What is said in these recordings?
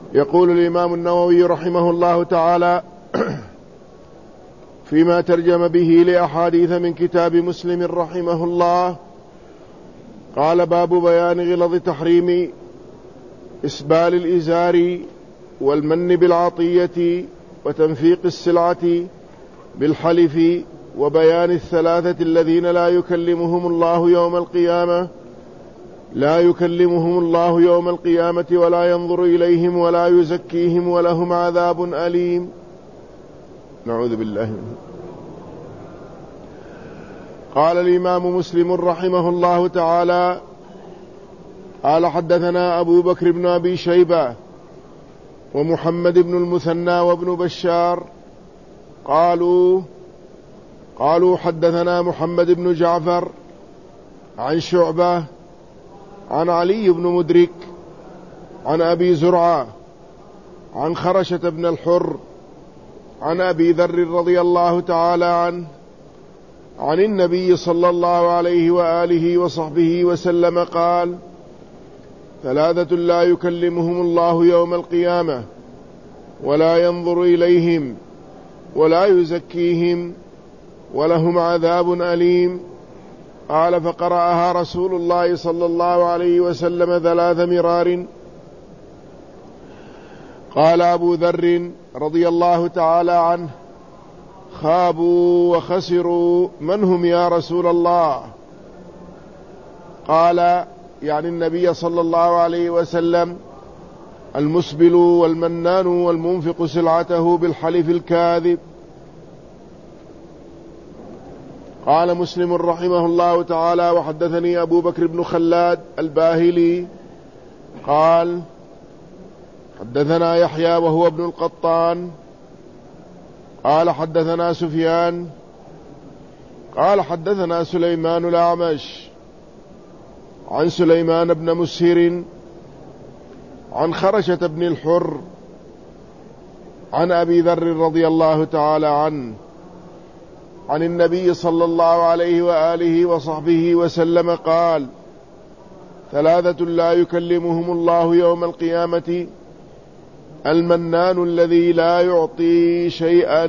يقول الإمام النووي رحمه الله تعالى فيما ترجم به لأحاديث من كتاب مسلم رحمه الله، قال: باب بيان غلظ تحريم إسبال الإزار والمن بالعطية وتنفيق السلعة بالحلف، وبيان الثلاثة الذين لا يكلمهم الله يوم القيامة ولا ينظر إليهم ولا يزكيهم ولهم عذاب أليم. نعوذ بالله منه. قال الإمام مسلم رحمه الله تعالى: قال: حدثنا أبو بكر بن أبي شيبة ومحمد بن المثنى وابن بشار قالوا حدثنا محمد بن جعفر عن شعبة عن علي بن مدرك عن أبي زرعة عن خرشة بن الحر عن أبي ذر رضي الله تعالى عنه عن النبي صلى الله عليه وآله وصحبه وسلم قال: ثلاثة لا يكلمهم الله يوم القيامة ولا ينظر إليهم ولا يزكيهم ولهم عذاب أليم. قال: فقرأها رسول الله صلى الله عليه وسلم 3 مرار. قال أبو ذر رضي الله تعالى عنه: خابوا وخسروا، من هم يا رسول الله؟ قال: يعني النبي صلى الله عليه وسلم: المسبل والمنان والمنفق سلعته بالحلف الكاذب. قال مسلم رحمه الله تعالى: وحدثني أبو بكر بن خلاد الباهلي قال: حدثنا يحيى وهو ابن القطان قال: حدثنا سفيان قال: حدثنا سليمان الأعمش عن سليمان بن مسهر عن خرشة بن الحر عن أبي ذر رضي الله تعالى عنه عن النبي صلى الله عليه وآله وصحبه وسلم قال: ثلاثة لا يكلمهم الله يوم القيامة: المنان الذي لا يعطي شيئا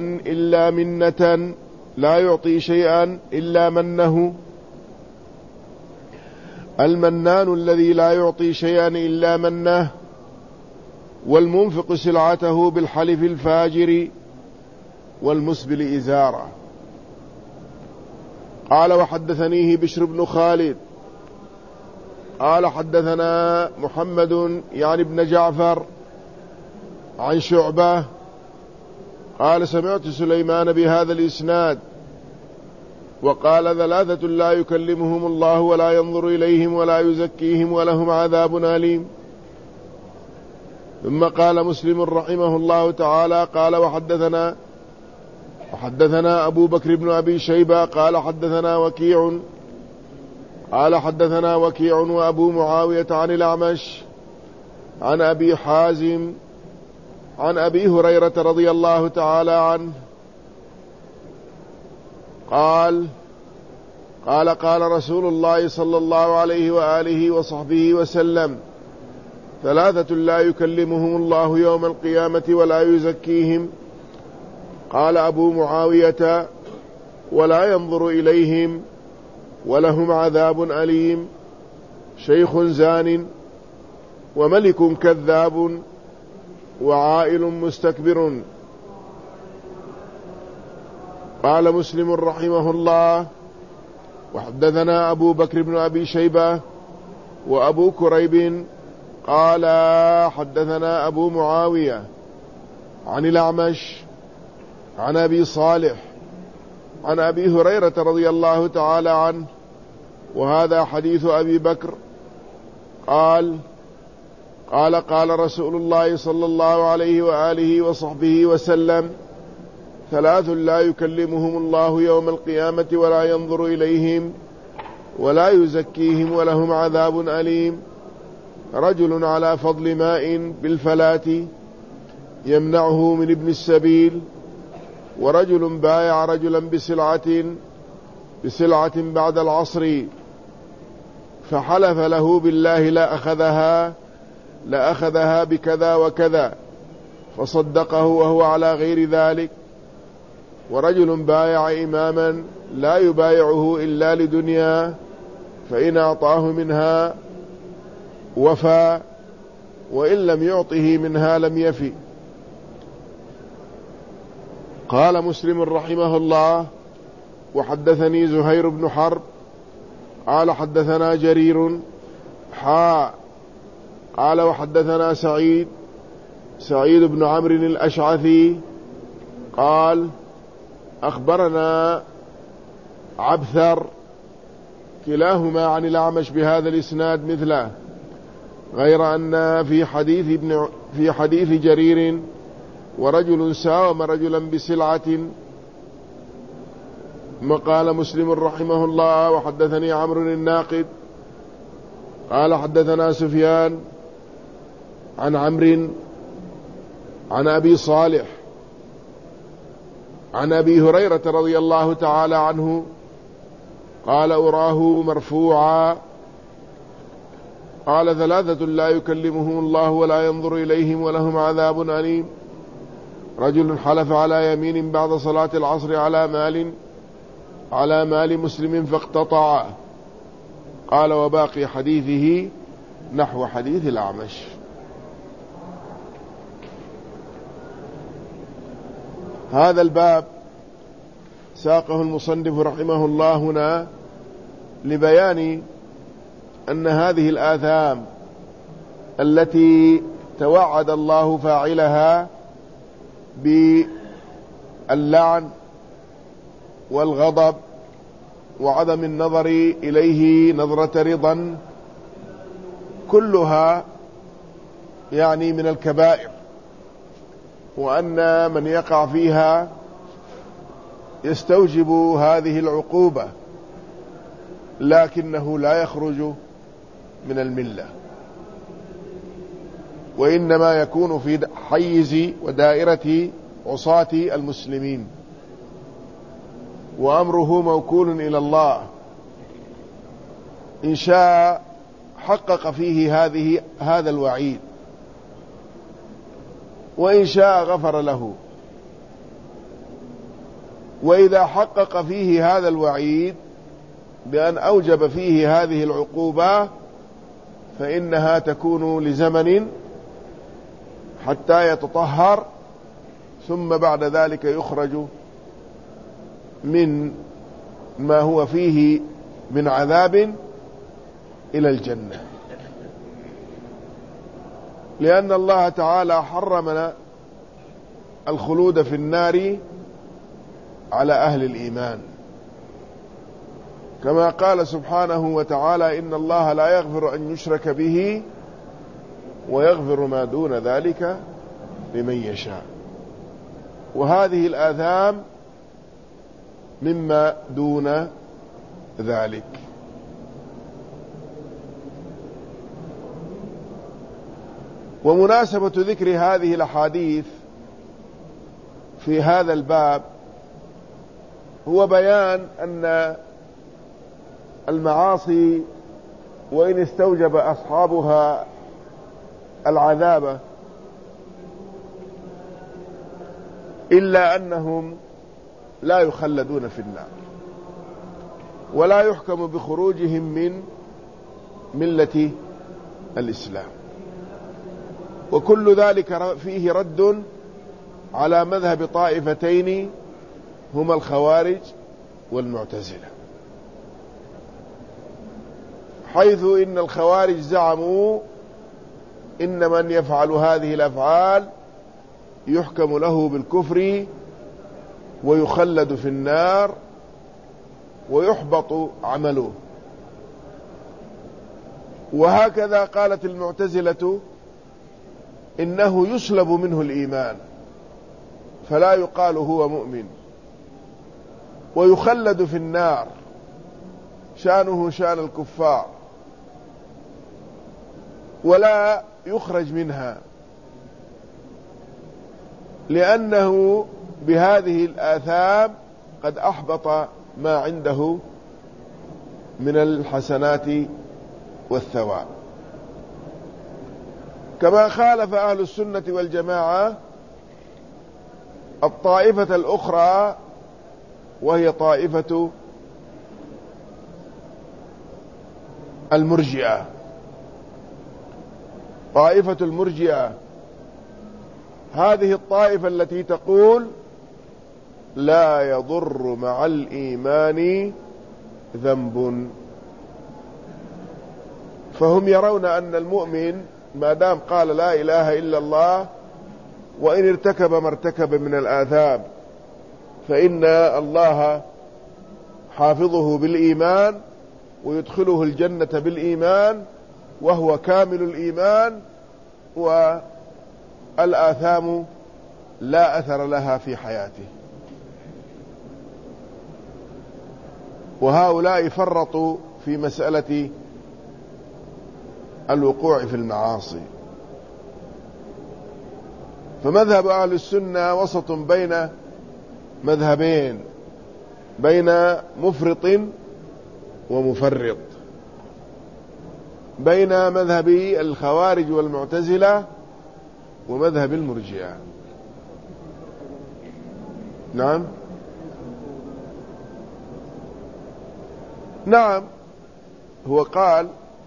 إلا منه، المنان الذي لا يعطي شيئا إلا منه، والمنفق سلعته بالحلف الفاجر، والمسبل إزاره. قال: وحدثنيه بشر بن خالد قال: حدثنا محمد يعني بن جعفر عن شعبة قال: سمعت سليمان بهذا الإسناد وقال: ثلاثة لا يكلمهم الله ولا ينظر إليهم ولا يزكيهم ولهم عذاب أليم. ثم قال مسلم رحمه الله تعالى: قال: وحدثنا أبو بكر بن أبي شيبة قال: حدثنا وكيع وأبو معاوية عن الأعمش عن أبي حازم عن أبي هريرة رضي الله تعالى عنه قال رسول الله صلى الله عليه وآله وصحبه وسلم: ثلاثة لا يكلمهم الله يوم القيامة ولا يزكيهم. قال أبو معاوية: ولا ينظر إليهم ولهم عذاب أليم: شيخ زان وملك كذاب وعائل مستكبر. قال مسلم رحمه الله: وحدثنا أبو بكر بن أبي شيبة وأبو كريب قال: حدثنا أبو معاوية عن الأعمش عن أبي صالح عن أبي هريرة رضي الله تعالى عنه، وهذا حديث أبي بكر. قال رسول الله صلى الله عليه وآله وصحبه وسلم: ثلاث لا يكلمهم الله يوم القيامة ولا ينظر إليهم ولا يزكيهم ولهم عذاب أليم: رجل على فضل ماء بالفلاة يمنعه من ابن السبيل، ورجل بايع رجلا بسلعة بعد العصر فحلف له بالله لا أخذها لأخذها بكذا وكذا، فصدقه وهو على غير ذلك. ورجل بايع إماما لا يبايعه إلا لدنيا، فإن أعطاه منها وفى، وإن لم يعطه منها لم يفي. قال مسلم رحمه الله: وحدثني زهير بن حرب قال حدثنا جرير قال وحدثنا سعيد بن عمرو الأشعثي قال أخبرنا عبثر، كلاهما عن الأعمش بهذا الإسناد مثله، غير أن في حديث جرير: ورجل ساوم رجلا بسلعة. قال مسلم رحمه الله: وحدثني عمرو الناقد قال حدثنا سفيان عن عمرو عن أبي صالح عن أبي هريرة رضي الله تعالى عنه قال: أراه مرفوعا. قال: ثلاثة لا يكلمهم الله ولا ينظر إليهم ولهم عذاب أليم: رجل حلف على يمين بعد صلاة العصر على مال مسلم فاقتطعه. قال: وباقي حديثه نحو حديث الأعمش. هذا الباب ساقه المصنف رحمه الله هنا لبيان أن هذه الآثام التي توعد الله فاعلها باللعن والغضب وعدم النظر إليه نظرة رضا كلها يعني من الكبائر، وأن من يقع فيها يستوجب هذه العقوبة، لكنه لا يخرج من الملة، وإنما يكون في حيز ودائرة عصاة المسلمين، وأمره موكول إلى الله. إن شاء حقق فيه هذا الوعيد، وإن شاء غفر له. وإذا حقق فيه هذا الوعيد بأن أوجب فيه هذه العقوبة فإنها تكون لزمن حتى يتطهر، ثم بعد ذلك يخرج من ما هو فيه من عذاب إلى الجنة، لأن الله تعالى حرمنا الخلود في النار على أهل الإيمان، كما قال سبحانه وتعالى: إن الله لا يغفر أن يشرك به ويغفر ما دون ذلك لمن يشاء. وهذه الآثام مما دون ذلك. ومناسبة ذكر هذه الأحاديث في هذا الباب هو بيان أن المعاصي وإن استوجب أصحابها العذاب إلا أنهم لا يخلدون في النار، ولا يحكم بخروجهم من ملة الإسلام. وكل ذلك فيه رد على مذهب طائفتين هما الخوارج والمعتزلة، حيث إن الخوارج زعموا إن من يفعل هذه الأفعال يحكم له بالكفر ويخلد في النار ويحبط عمله. وهكذا قالت المعتزلة إنه يسلب منه الإيمان فلا يقال هو مؤمن، ويخلد في النار شأنه شأن الكفار ولا يخرج منها، لأنه بهذه الآثام قد أحبط ما عنده من الحسنات والثواب. كما خالف أهل السنة والجماعة الطائفة الأخرى وهي طائفة المرجئة. طائفة المرجئة هذه الطائفة التي تقول لا يضر مع الإيمان ذنب، فهم يرون أن المؤمن ما دام قال لا إله إلا الله وإن ارتكب ما ارتكب من الآثام فإن الله حافظه بالإيمان ويدخله الجنة بالإيمان وهو كامل الإيمان، والآثام لا أثر لها في حياته. وهؤلاء فرطوا في مسألة الوقوع في المعاصي. فمذهب أهل السنة وسط بين مذهبين، بين مفرط ومفرط، بين مذهب الخوارج والمعتزلة ومذهب المرجئة. نعم نعم، هو قال،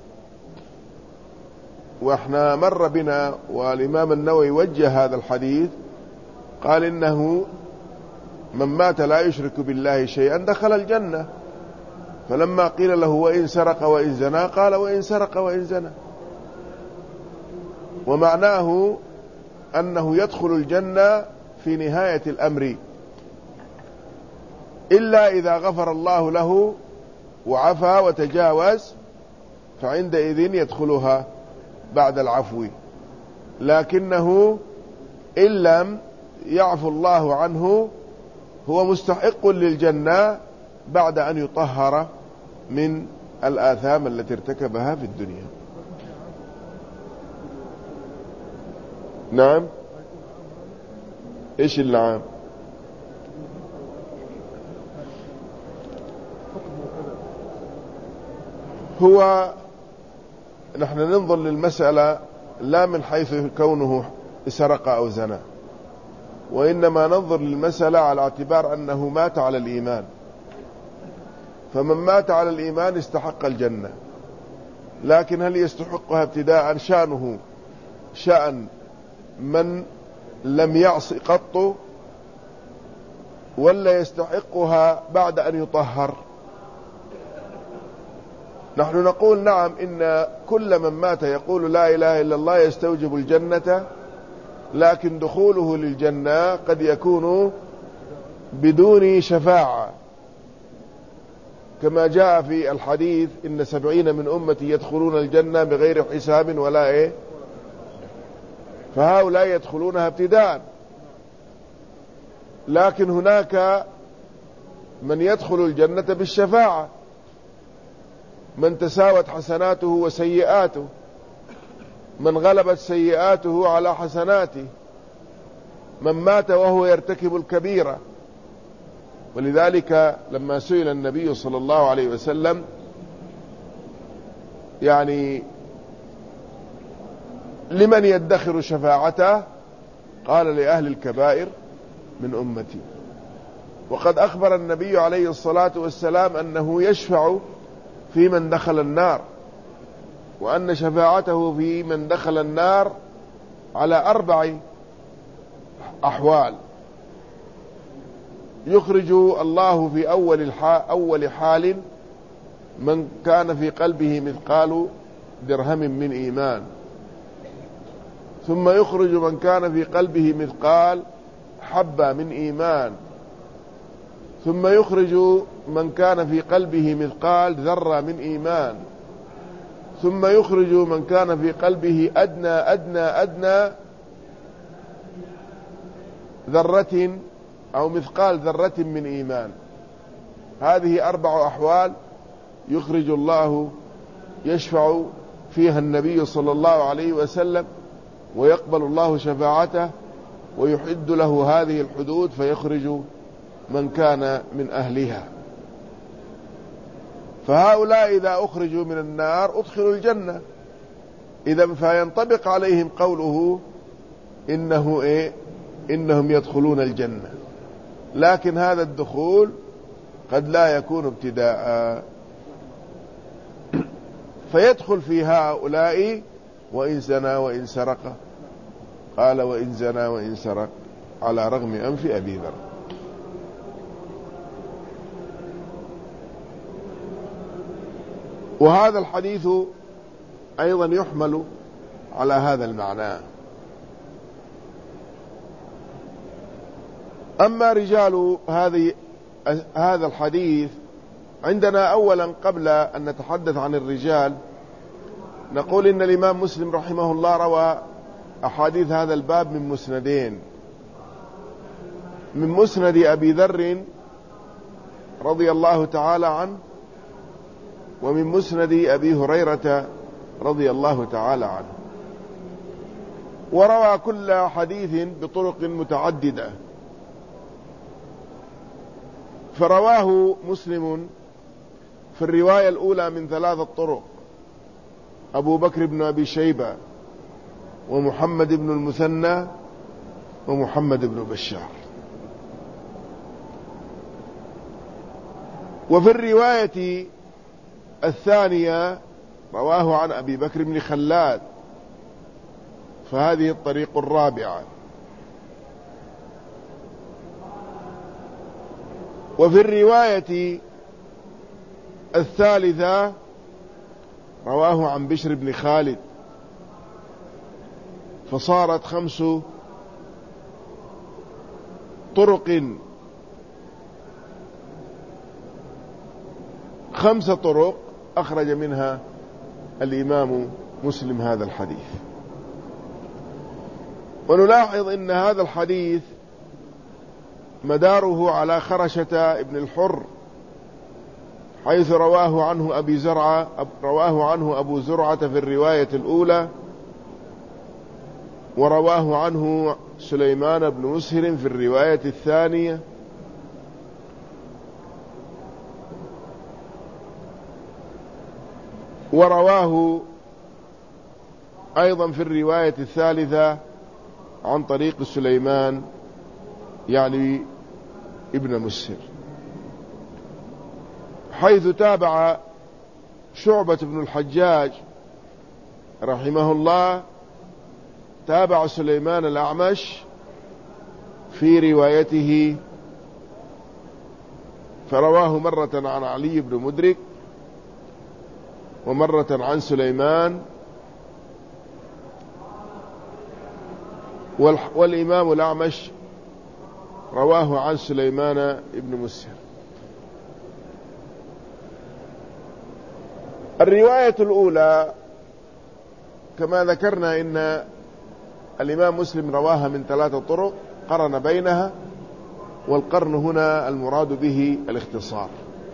واحنا مر بنا والإمام النووي وجه هذا الحديث، قال إنه من مات لا يشرك بالله شيئا دخل الجنة. فلما قيل له وإن سرق وإن زنى قال وإن سرق وإن زنى، ومعناه أنه يدخل الجنة في نهاية الأمر إلا إذا غفر الله له وعفى وتجاوز، فعندئذ يدخلها بعد العفو. لكنه إن لم يعفو الله عنه هو مستحق للجنة بعد أن يطهر من الآثام التي ارتكبها في الدنيا. نعم، إيش العام؟ هو نحن ننظر للمسألة لا من حيث كونه سرق أو زنى، وإنما ننظر للمسألة على اعتبار أنه مات على الإيمان، فمن مات على الإيمان استحق الجنة. لكن هل يستحقها ابتداء شأنه شأن من لم يعص قط، ولا يستحقها بعد أن يطهر؟ نحن نقول نعم، إن كل من مات يقول لا إله إلا الله يستوجب الجنة، لكن دخوله للجنة قد يكون بدون شفاعة، كما جاء في الحديث إن 70 من أمتي يدخلون الجنة بغير حساب ولا إيه، فهؤلاء يدخلونها ابتداء. لكن هناك من يدخل الجنة بالشفاعة، من تساوت حسناته وسيئاته، من غلبت سيئاته على حسناته، من مات وهو يرتكب الكبيرة. ولذلك لما سئل النبي صلى الله عليه وسلم يعني لمن يدخر شفاعته، قال لأهل الكبائر من أمتي. وقد أخبر النبي عليه الصلاة والسلام أنه يشفع في من دخل النار، وأن شفاعته في من دخل النار على 4 أحوال. يخرج الله في أول حال من كان في قلبه مثقال درهم من إيمان، ثم يخرج من كان في قلبه مثقال حبة من إيمان، ثم يخرج من كان في قلبه مثقال ذرة من إيمان، ثم يخرج من كان في قلبه أدنى ذرة أو مثقال ذرة من إيمان. هذه 4 أحوال يخرج الله، يشفع فيها النبي صلى الله عليه وسلم، ويقبل الله شفاعته ويحد له هذه الحدود فيخرج من كان من أهلها. فهؤلاء إذا أخرجوا من النار أدخلوا الجنة، إذا فينطبق عليهم قوله إنهم يدخلون الجنة، لكن هذا الدخول قد لا يكون ابتداء، فيدخل في هؤلاء وإن زنى وإن سرق. قال وإن زنى وإن سرق على رغم أنف أبي ذر. وهذا الحديث أيضا يحمل على هذا المعنى. أما رجال هذا الحديث عندنا، أولا قبل أن نتحدث عن الرجال نقول إن الإمام مسلم رحمه الله روى أحاديث هذا الباب من مسندين: من مسند أبي ذر رضي الله تعالى عنه، ومن مسند أبي هريرة رضي الله تعالى عنه، وروى كل حديث بطرق متعددة. فرواه مسلم في الرواية الأولى من 3 طرق: أبو بكر بن أبي شيبة، ومحمد بن المثنى، ومحمد بن بشار. وفي الرواية الثانية رواه عن أبي بكر بن خلاد، فهذه الطريق الرابعة. وفي الرواية الثالثة رواه عن بشر بن خالد، فصارت 5 طرق، 5 طرق أخرج منها الإمام مسلم هذا الحديث. ونلاحظ أن هذا الحديث مداره على خرشة ابن الحر، حيث رواه عنه أبو زرعة في الرواية الأولى، ورواه عنه سليمان بن مسهر في الرواية الثانية، ورواه أيضا في الرواية الثالثة عن طريق سليمان يعني ابن مسهر، حيث تابع شعبة بن الحجاج رحمه الله، تابع سليمان الأعمش في روايته، فرواه مرة عن علي بن مدرك، ومرة عن سليمان، والإمام الأعمش رواه عن سليمان بن مسهر. الرواية الأولى كما ذكرنا إن الإمام مسلم رواها من 3 طرق، قرن بينها، والقرن هنا المراد به الاختصار.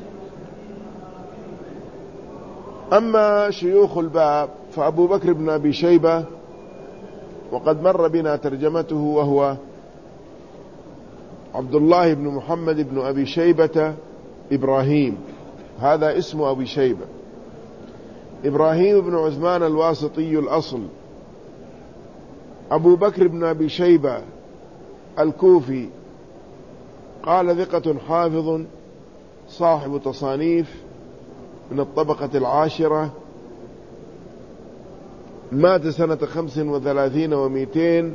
أما شيوخ الباب فأبو بكر بن أبي شيبة، وقد مر بنا ترجمته، وهو عبد الله بن محمد بن أبي شيبة إبراهيم، هذا اسم أبي شيبة، إبراهيم بن عثمان الواسطي الأصل. أبو بكر بن أبي شيبة الكوفي، قال ثقة حافظ صاحب تصانيف من الطبقة 10، مات سنة 35 و200،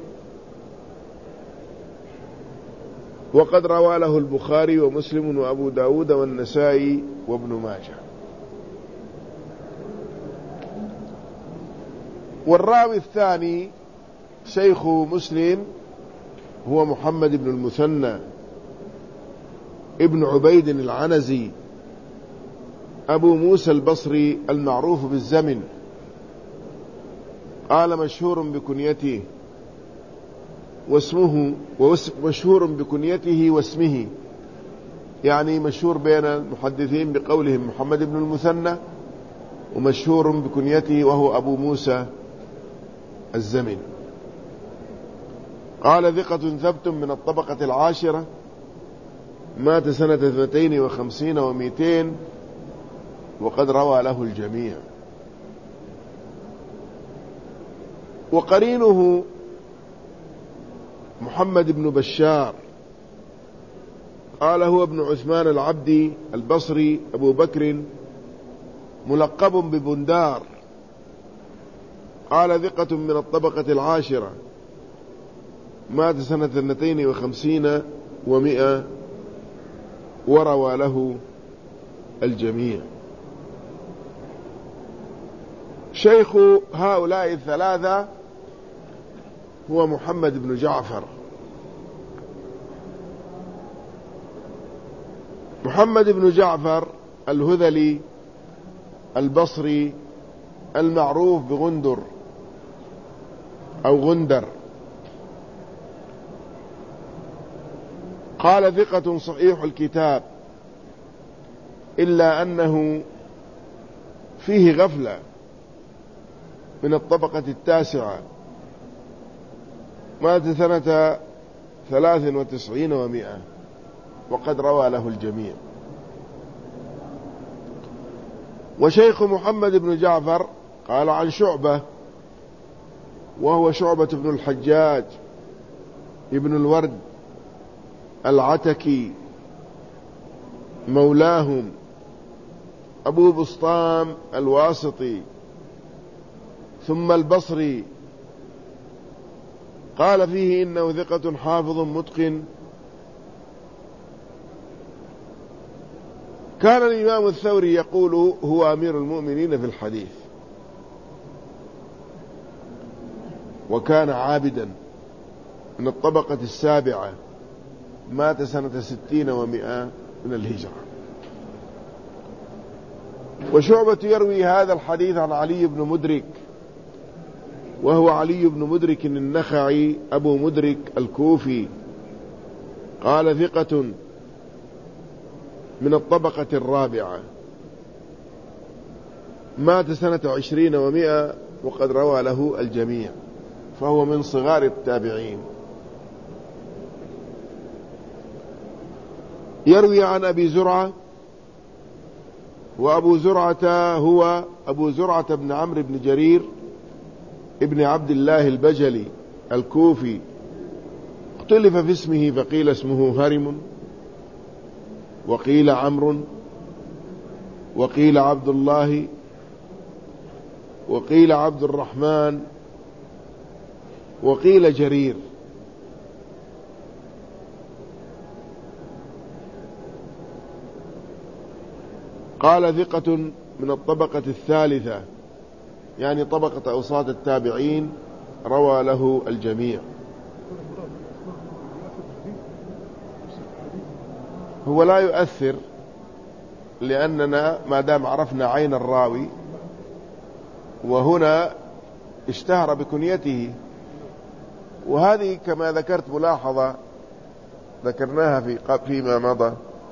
وقد روى له البخاري ومسلم وأبو داود والنسائي وابن ماجه. والراوي الثاني شيخ مسلم هو محمد بن المثنى ابن عبيد العنزي أبو موسى البصري المعروف بالزمن، قال مشهور بكنيته واسمه، يعني مشهور بين المحدثين بقولهم محمد بن المثنى، ومشهور بكنيته وهو أبو موسى الزمن. قال ثقة ثبت من الطبقة 10، مات سنة 52 و200، وقد روى له الجميع. وقرينه محمد بن بشار قال هو ابن عثمان العبدي البصري أبو بكر ملقب ببندار، قال ثقة من الطبقة العاشرة، مات سنة 52 و100، وروى له الجميع. شيخ هؤلاء الثلاثة هو محمد بن جعفر. محمد بن جعفر الهذلي البصري المعروف بغندر أو غندر، قال ثقة صحيح الكتاب، إلا أنه فيه غفلة، من الطبقة التاسعة، مات سنة 93 و100، وقد روى له الجميع. وشيخ محمد بن جعفر قال عن شعبة، وهو شعبة بن الحجاج ابن الورد العتكي مولاهم أبو بسطام الواسطي ثم البصري، قال فيه إنه ثقة حافظ متقن. كان الإمام الثوري يقول هو أمير المؤمنين في الحديث، وكان عابدا من الطبقة السابعة، مات سنة 60 و100 من الهجرة. وشعبة يروي هذا الحديث عن علي بن مدرك، وهو علي بن مدرك النخعي أبو مدرك الكوفي، قال ثقة من الطبقة الرابعة، مات سنة 20 و100، وقد روى له الجميع، فهو من صغار التابعين. يروي عن أبي زرعة، وأبو زرعة هو أبو زرعة بن عمرو بن جرير ابن عبد الله البجلي الكوفي، اختلف في اسمه، فقيل اسمه هرم، وقيل عمرو، وقيل عبد الله، وقيل عبد الرحمن، وقيل جرير. قال ثقة من الطبقة الثالثة، يعني طبقة أوساط التابعين، روى له الجميع. هو لا يؤثر، لأننا ما دام عرفنا عين الراوي، وهنا اشتهر بكنيته. وهذه كما ذكرت ملاحظة ذكرناها فيما مضى،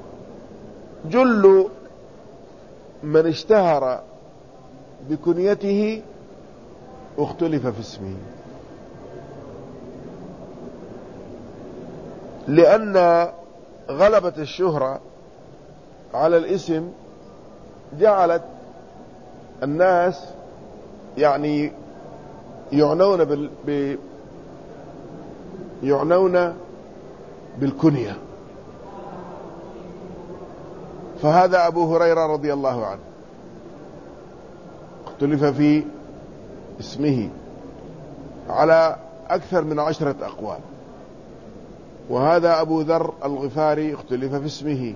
جل من اشتهر بكنيته اختلف في اسمه، لأن غلبة الشهرة على الاسم جعلت الناس يعني يعنون بالكنية. فهذا أبو هريرة رضي الله عنه اختلف في اسمه على أكثر من 10 أقوال، وهذا أبو ذر الغفاري اختلف في اسمه،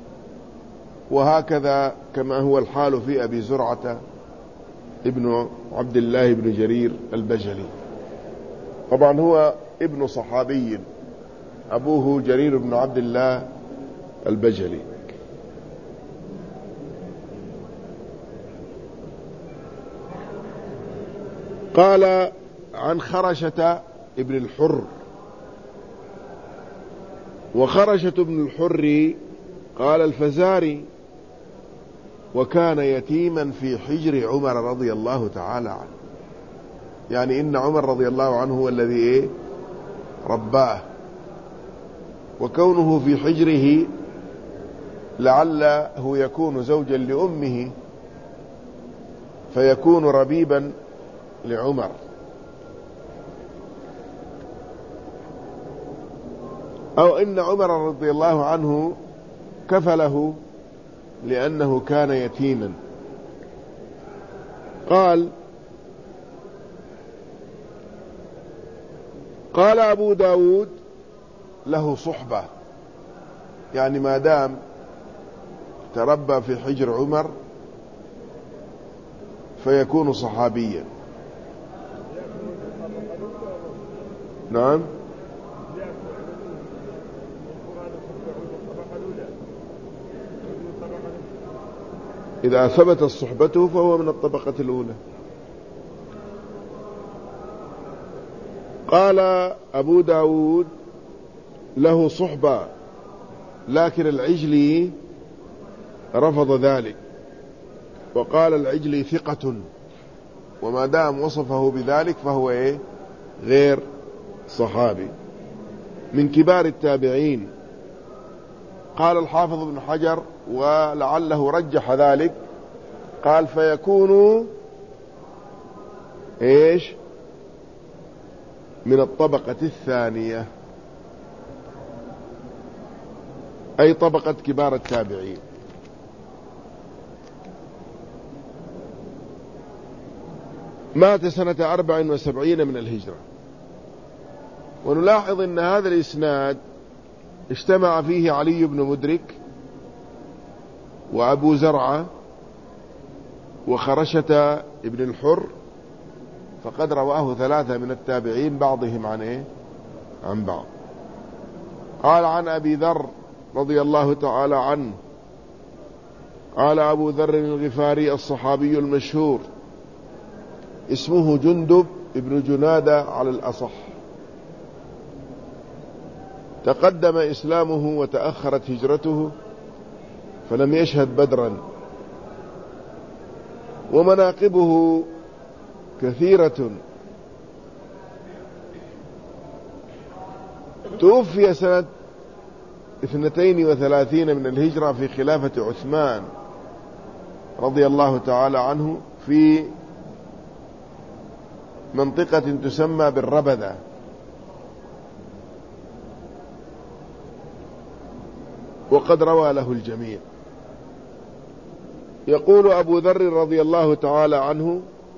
وهكذا كما هو الحال في أبي زرعة ابن عبد الله بن جرير البجلي. طبعا هو ابن صحابي، أبوه جرير بن عبد الله البجلي. قال عن خرشة ابن الحر، وخرشة ابن الحر قال الفزاري، وكان يتيما في حجر عمر رضي الله تعالى عنه، يعني إن عمر رضي الله عنه هو الذي رباه، وكونه في حجره لعله يكون زوجا لأمه فيكون ربيبا لعمر. أو إن عمر رضي الله عنه كفله لأنه كان يتيما. قال أبو داود له صحبة، يعني ما دام تربى في حجر عمر فيكون صحابيا. نعم. إذا ثبت صحبته فهو من الطبقة الأولى. قال أبو داود له صحبة، لكن العجلي رفض ذلك وقال العجلي ثقة، وما دام وصفه بذلك فهو غير صحابي، من كبار التابعين. قال الحافظ ابن حجر ولعله رجح ذلك، قال فيكون من الطبقة الثانية، أي طبقة كبار التابعين. مات سنة 74 من الهجرة. ونلاحظ أن هذا الإسناد اجتمع فيه علي بن مدرك وأبو زرعة وخرشة ابن الحر، فقد رواه 3 من التابعين بعضهم عن بعض. قال عن أبي ذر رضي الله تعالى عنه، قال أبو ذر الغفاري الصحابي المشهور، اسمه جندب ابن جنادة على الأصح، تقدم إسلامه وتأخرت هجرته فلم يشهد بدرا، ومناقبه كثيرة. توفي سنة 32 من الهجرة في خلافة عثمان رضي الله تعالى عنه في منطقة تسمى بالربذة. وقد روى له الجميع. يقول أبو ذر رضي الله تعالى عنه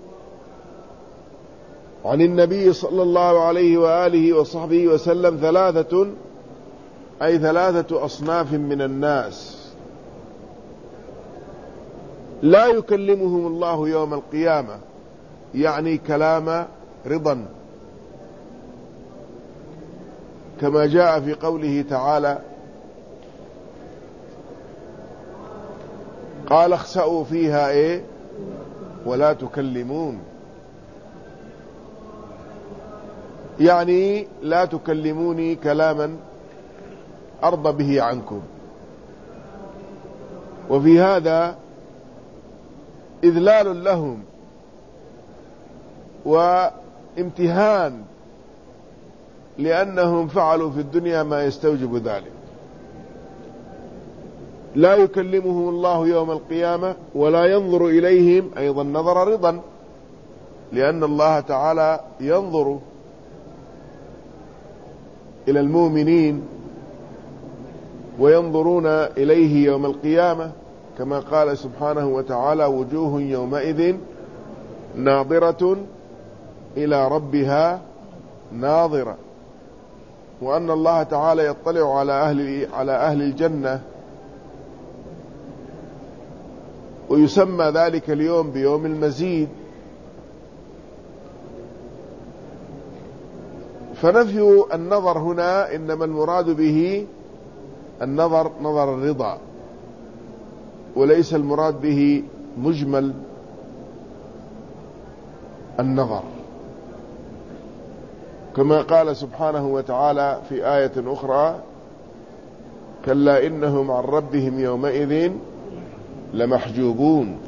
عن النبي صلى الله عليه وآله وصحبه وسلم 3، أي 3 أصناف من الناس لا يكلمهم الله يوم القيامة، يعني كلام رضا، كما جاء في قوله تعالى: قال اخسأوا فيها ولا تكلمون، يعني لا تكلموني كلاما أرضى به عنكم. وفي هذا إذلال لهم وامتهان، لأنهم فعلوا في الدنيا ما يستوجب ذلك. لا يكلمهم الله يوم القيامة ولا ينظر إليهم، أيضا نظر رضا، لأن الله تعالى ينظر إلى المؤمنين وينظرون إليه يوم القيامة، كما قال سبحانه وتعالى: وجوه يومئذ ناظرة إلى ربها ناظرة. وأن الله تعالى يطلع على أهل الجنة، ويسمى ذلك اليوم بيوم المزيد. فنفي النظر هنا إنما المراد به النظر نظر الرضا، وليس المراد به مجمل النظر، كما قال سبحانه وتعالى في آية أخرى: كلا إنهم عن ربهم يومئذ لمحجوبون،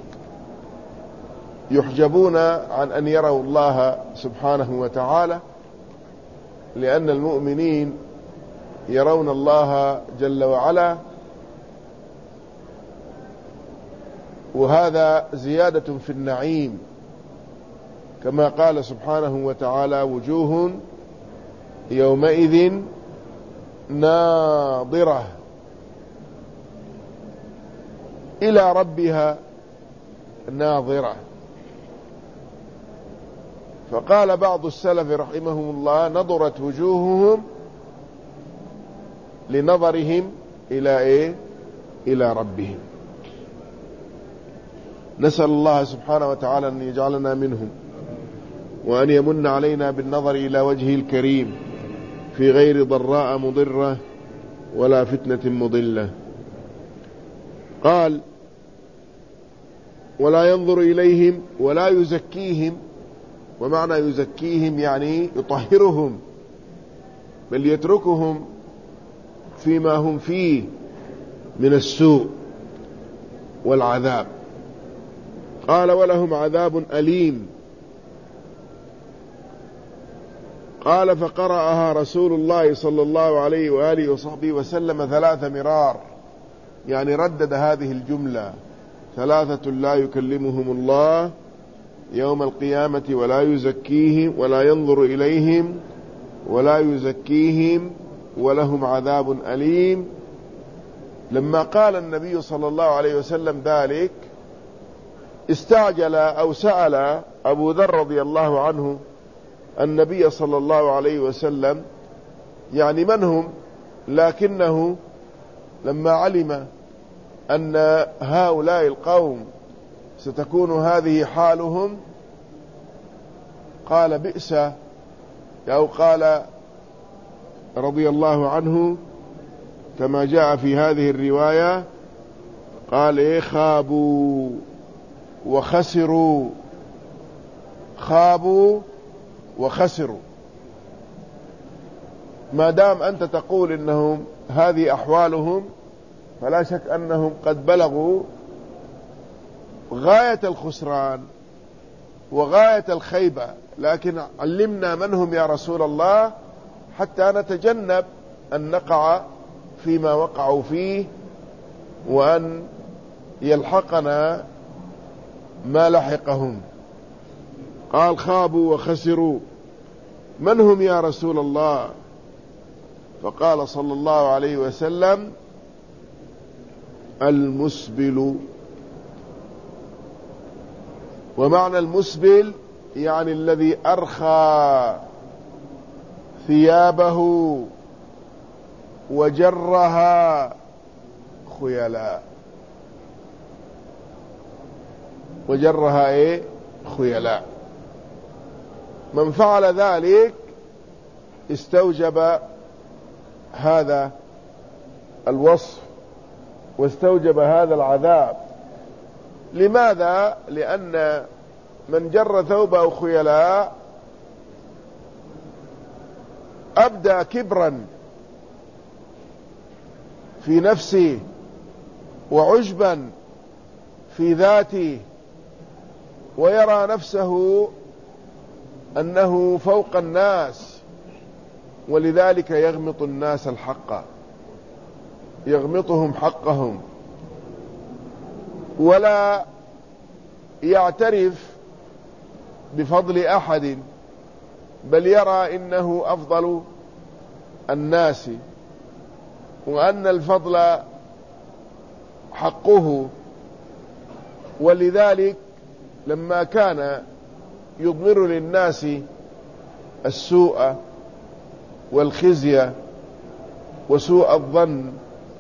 يحجبون عن أن يروا الله سبحانه وتعالى، لأن المؤمنين يرون الله جل وعلا، وهذا زيادة في النعيم، كما قال سبحانه وتعالى: وجوه يومئذ ناظرة إلى ربها ناظرة. فقال بعض السلف رحمهم الله: نظرت وجوههم لنظرهم إلى إيه؟ إلى ربهم. نسأل الله سبحانه وتعالى أن يجعلنا منهم، وأن يمن علينا بالنظر إلى وجهه الكريم في غير ضراء مضرة ولا فتنة مضلة. قال: ولا ينظر إليهم ولا يزكيهم. ومعنى يزكيهم يعني يطهرهم، بل يتركهم فيما هم فيه من السوء والعذاب. قال: ولهم عذاب أليم. قال: فقرأها رسول الله صلى الله عليه وآله وصحبه وسلم 3 مرار، يعني ردد هذه الجملة: 3 لا يكلمهم الله يوم القيامة ولا يزكيهم ولا ينظر إليهم ولا يزكيهم ولهم عذاب أليم. لما قال النبي صلى الله عليه وسلم ذلك استعجل أو سأل أبو ذر رضي الله عنه النبي صلى الله عليه وسلم يعني من هم، لكنه لما علم أن هؤلاء القوم ستكون هذه حالهم قال: بئس، أو قال رضي الله عنه كما جاء في هذه الرواية، قال: إيه؟ خابوا وخسروا. خابوا وخسروا. ما دام أنت تقول إنهم هذه أحوالهم، فلا شك أنهم قد بلغوا غاية الخسران وغاية الخيبة. لكن علمنا من هم يا رسول الله حتى نتجنب أن نقع فيما وقعوا فيه، وأن يلحقنا ما لحقهم. قال: خابوا وخسروا. من هم يا رسول الله؟ فقال صلى الله عليه وسلم: المسبل. ومعنى المسبل يعني الذي أرخى ثيابه وجرها خيلاء. وجرها إيه؟ خيلاء. من فعل ذلك استوجب هذا الوصف واستوجب هذا العذاب. لماذا؟ لأن من جر ثوبه خيلاء أبدى كبرا في نفسه وعجبا في ذاته، ويرى نفسه أنه فوق الناس، ولذلك يغمط الناس الحق، يغمطهم حقهم، ولا يعترف بفضل أحد، بل يرى إنه أفضل الناس، وأن الفضل حقه. ولذلك لما كان يضمر للناس السوء والخزي وسوء الظن،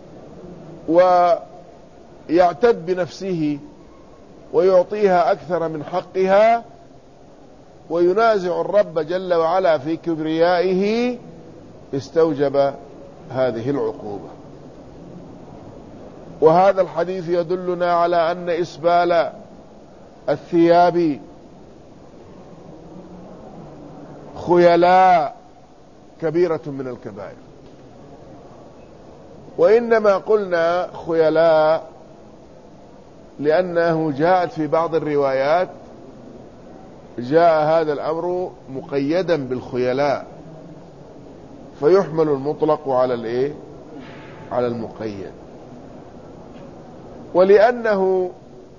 ويعتد بنفسه ويعطيها أكثر من حقها، وينازع الرب جل وعلا في كبريائه، استوجب هذه العقوبة. وهذا الحديث يدلنا على أن إسبال الثياب خيلاء كبيرة من الكبائر. وإنما قلنا خيلاء لأنه جاءت في بعض الروايات جاء هذا الأمر مقيدا بالخيلاء، فيحمل المطلق على الإيه؟ على المقيد. ولأنه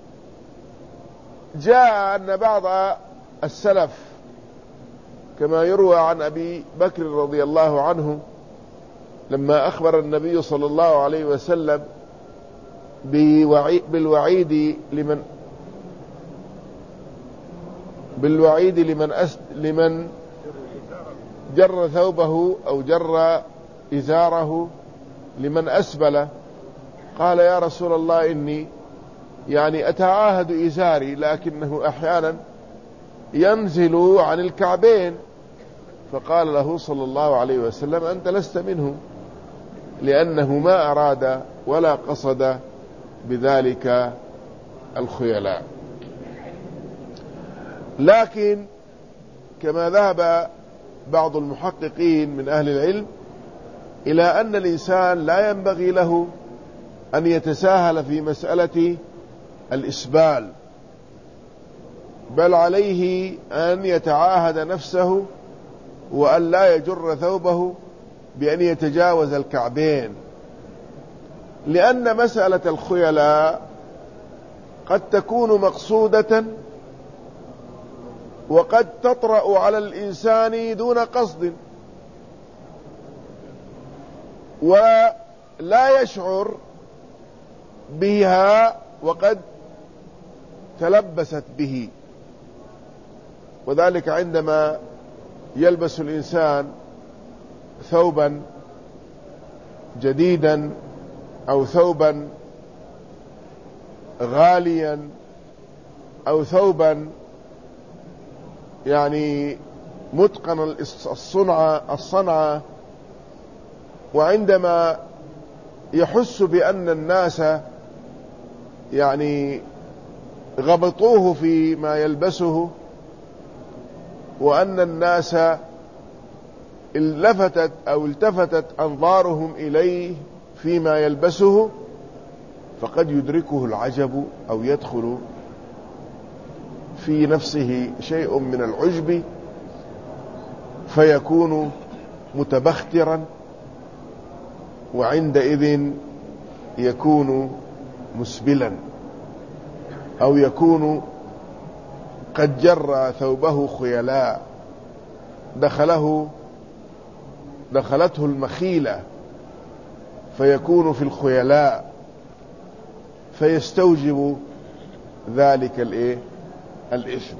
جاء أن بعض السلف كما يروى عن أبي بكر رضي الله عنه لما أخبر النبي صلى الله عليه وسلم بالوعيد لمن جر ثوبه أو جر إزاره لمن أسبل، قال يا رسول الله إني يعني أتعاهد إزاري لكنه أحيانا ينزل عن الكعبين، فقال له صلى الله عليه وسلم أنت لست منه، لأنه ما أراد ولا قصد بذلك الخيلاء. لكن كما ذهب بعض المحققين من أهل العلم إلى أن الإنسان لا ينبغي له أن يتساهل في مسألة الإسبال، بل عليه أن يتعاهد نفسه وأن لا يجر ثوبه بأن يتجاوز الكعبين، لأن مسألة الخيلاء قد تكون مقصودة وقد تطرأ على الإنسان دون قصد ولا يشعر بها وقد تلبست به. وذلك عندما يلبس الإنسان ثوبا جديدا أو ثوبا غاليا أو ثوبا يعني متقن الصنعة، وعندما يحس بأن الناس يعني غبطوه في ما يلبسه وأن الناس التفتت أنظارهم إليه فيما يلبسه، فقد يدركه العجب أو يدخل في نفسه شيء من العجب فيكون متبخترا، وعندئذ يكون مسبلا أو يكون قد جر ثوبه خيلاء دخلته المخيلة فيكون في الخيلاء فيستوجب ذلك الإثم.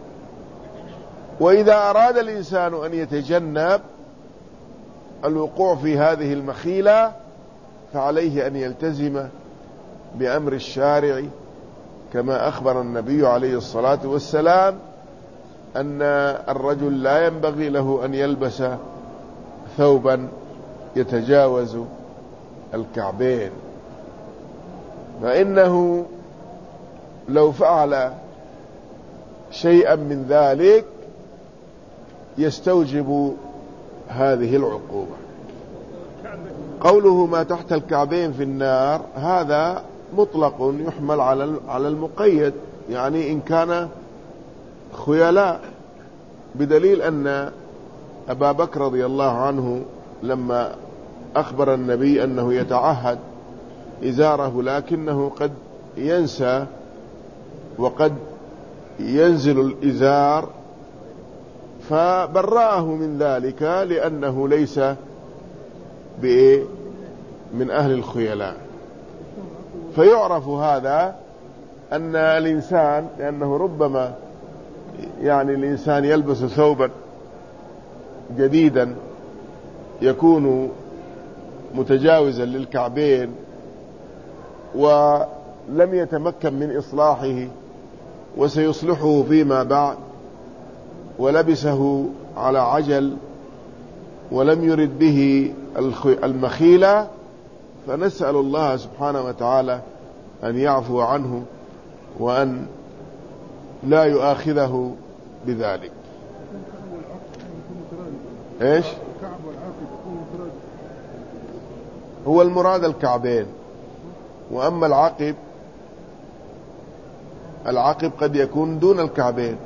وإذا أراد الإنسان أن يتجنب الوقوع في هذه المخيلة فعليه أن يلتزم بأمر الشارع، كما أخبر النبي عليه الصلاة والسلام أن الرجل لا ينبغي له أن يلبس ثوبا يتجاوز الكعبين، فإنه لو فعل شيئا من ذلك يستوجب هذه العقوبة. قوله ما تحت الكعبين في النار هذا مطلق يحمل على المقيد، يعني إن كان خيلاء، بدليل أن أبا بكر رضي الله عنه لما أخبر النبي أنه يتعهد إزاره لكنه قد ينسى وقد ينزل الإزار، فبرأه من ذلك لأنه ليس من أهل الخيلاء. فيعرف هذا أن الإنسان، لأنه ربما يعني الإنسان يلبس ثوبا جديدا يكون متجاوزا للكعبين ولم يتمكن من إصلاحه وسيصلحه فيما بعد، ولبسه على عجل ولم يرد به المخيلة، فنسأل الله سبحانه وتعالى أن يعفو عنه وأن لا يؤاخذه بذلك. إيش هو المراد؟ الكعبين. وأما العقب قد يكون دون الكعبين،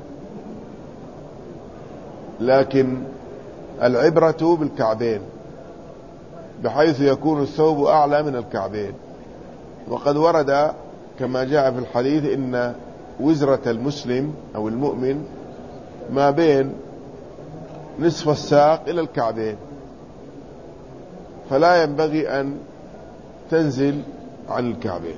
لكن العبرة بالكعبين بحيث يكون الثوب أعلى من الكعبين. وقد ورد كما جاء في الحديث إن وزرة المسلم أو المؤمن ما بين نصف الساق إلى الكعبين، فلا ينبغي أن تنزل عن الكعبين.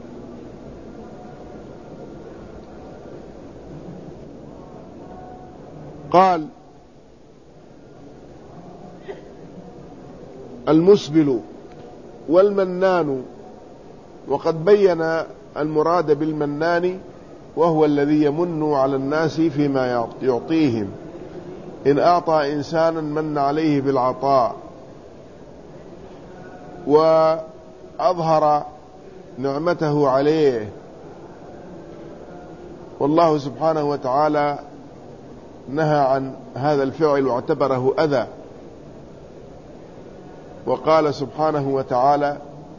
قال: المسبل والمنان. وقد بين المراد بالمنان وهو الذي يمن على الناس فيما يعطيهم. إن أعطى إنسانا من عليه بالعطاء وأظهر نعمته عليه، والله سبحانه وتعالى نهى عن هذا الفعل واعتبره أذى، وقال سبحانه وتعالى: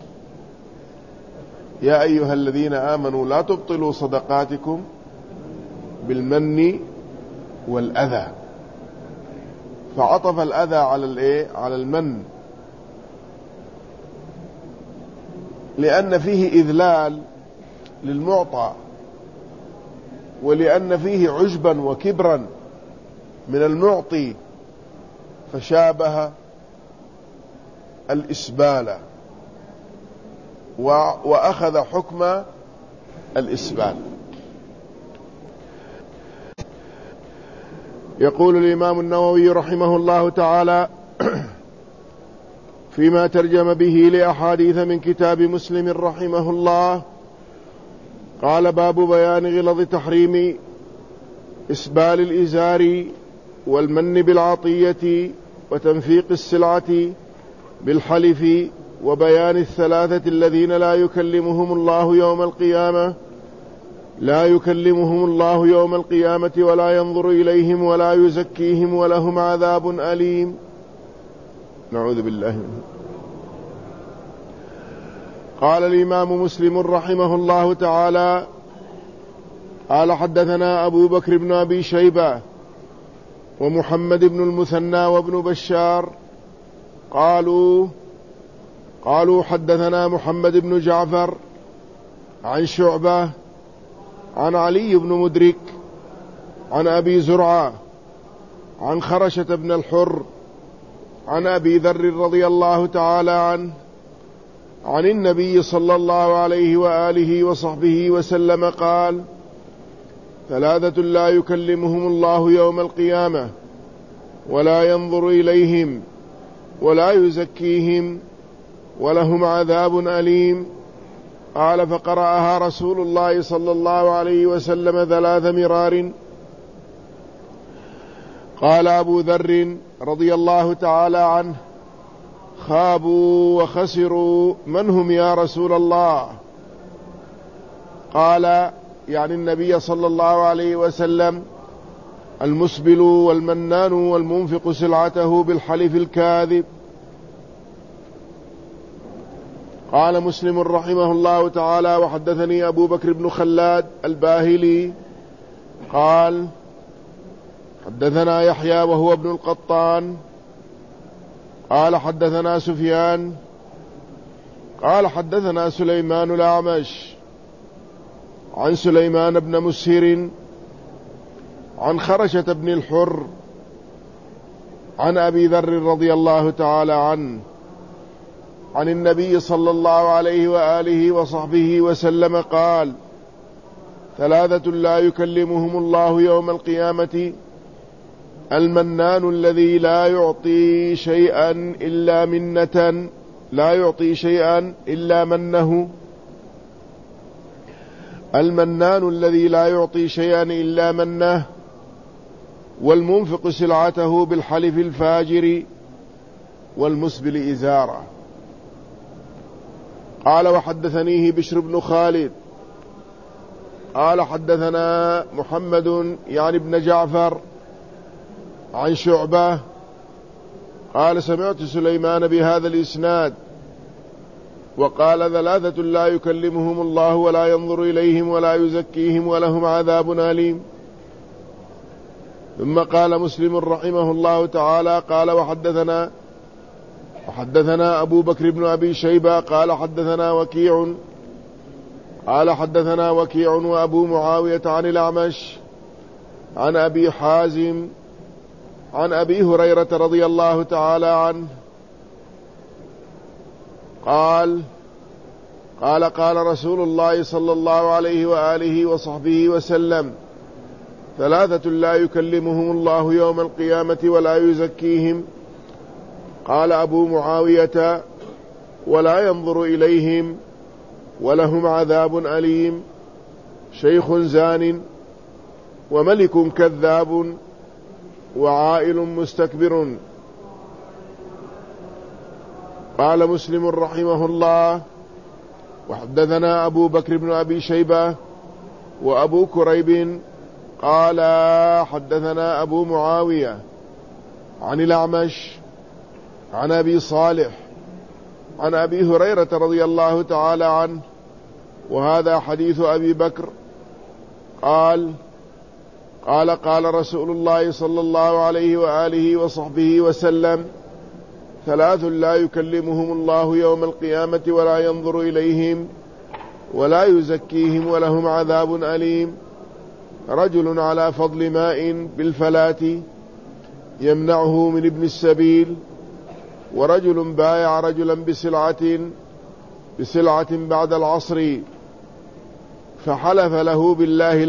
يا أيها الذين آمنوا لا تبطلوا صدقاتكم بالمن والأذى. فعطف الأذى على المن، لأن فيه إذلال للمعطى، ولأن فيه عجبا وكبرا من المعطي، فشابه الإسبال وأخذ حكم الإسبال. يقول الإمام النووي رحمه الله تعالى فيما ترجم به لأحاديث من كتاب مسلم رحمه الله، قال: باب بيان غلظ تحريم إسبال الإزار والمن بالعطية وتنفيق السلعة بالحلف، وبيان الثلاثة الذين لا يكلمهم الله يوم القيامة ولا ينظر إليهم ولا يزكيهم ولهم عذاب أليم. نعوذ بالله منه. قال الإمام مسلم رحمه الله تعالى: قال: حدثنا أبو بكر بن أبي شيبة ومحمد بن المثنى وابن بشار قالوا حدثنا محمد بن جعفر عن شعبة عن علي بن مدرك عن أبي زرعة عن خرشة بن الحر عن أبي ذر رضي الله تعالى عنه عن النبي صلى الله عليه وآله وصحبه وسلم قال: ثلاثة لا يكلمهم الله يوم القيامة ولا ينظر إليهم ولا يزكيهم ولهم عذاب أليم. قال: فقرأها رسول الله صلى الله عليه وسلم 3 مرار. قال أبو ذر رضي الله تعالى عنه: خابوا وخسروا، من هم يا رسول الله؟ قال: يعني النبي صلى الله عليه وسلم: المسبل والمنان والمنفق سلعته بالحلف الكاذب. قال مسلم رحمه الله تعالى: وحدثني أبو بكر بن خلاد الباهلي قال: حدثنا يحيى وهو ابن القطان قال: حدثنا سفيان قال: حدثنا سليمان الأعمش عن سليمان بن مسهر عن خرشة بن الحر عن أبي ذر رضي الله تعالى عنه عن النبي صلى الله عليه وآله وصحبه وسلم قال: ثلاثة لا يكلمهم الله يوم القيامة: المنان الذي لا يعطي شيئا إلا منة، لا يعطي شيئا إلا منه، المنان الذي لا يعطي شيئا إلا منه، والمنفق سلعته بالحلف الفاجر، والمسبل إزاره. قال: وحدثنيه بشر بن خالد قال: حدثنا محمد يعني بن جعفر عن شعبة قال: سمعت سليمان بهذا الإسناد وقال: ثلاثة لا يكلمهم الله ولا ينظر إليهم ولا يزكيهم ولهم عذاب أليم. ثم قال مسلم رحمه الله تعالى: قال: وحدثنا أبو بكر بن أبي شيبة قال: حدثنا وكيع وأبو معاوية عن الأعمش عن أبي حازم عن أبي هريرة رضي الله تعالى عنه قال قال رسول الله صلى الله عليه وآله وصحبه وسلم: ثلاثة لا يكلمهم الله يوم القيامة ولا يزكيهم. قال أبو معاوية: ولا ينظر إليهم ولهم عذاب أليم: شيخ زان، وملك كذاب، وعائل مستكبر. قال مسلم رحمه الله: وحدثنا أبو بكر بن أبي شيبة وأبو كريب قال حدثنا أبو معاوية عن الأعمش عن أبي صالح عن أبي هريرة رضي الله تعالى عنه، وهذا حديث أبي بكر. قال رسول الله صلى الله عليه وآله وصحبه وسلم: ثلاث لا يكلمهم الله يوم القيامة ولا ينظر إليهم ولا يزكيهم ولهم عذاب أليم: رجل على فضل ماء بالفلاة يمنعه من ابن السبيل، ورجل بايع رجلا بسلعة بعد العصر فحلف له بالله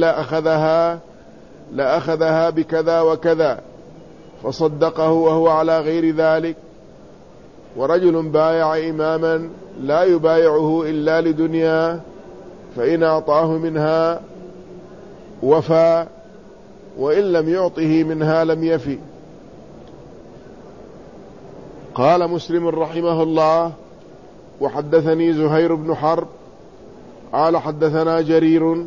لأخذها بكذا وكذا فصدقه وهو على غير ذلك، ورجل بايع إماما لا يبايعه إلا لدنيا فإن أعطاه منها وفى وإن لم يعطه منها لم يفي. قال مسلم رحمه الله: وحدثني زهير بن حرب قال حدثنا جرير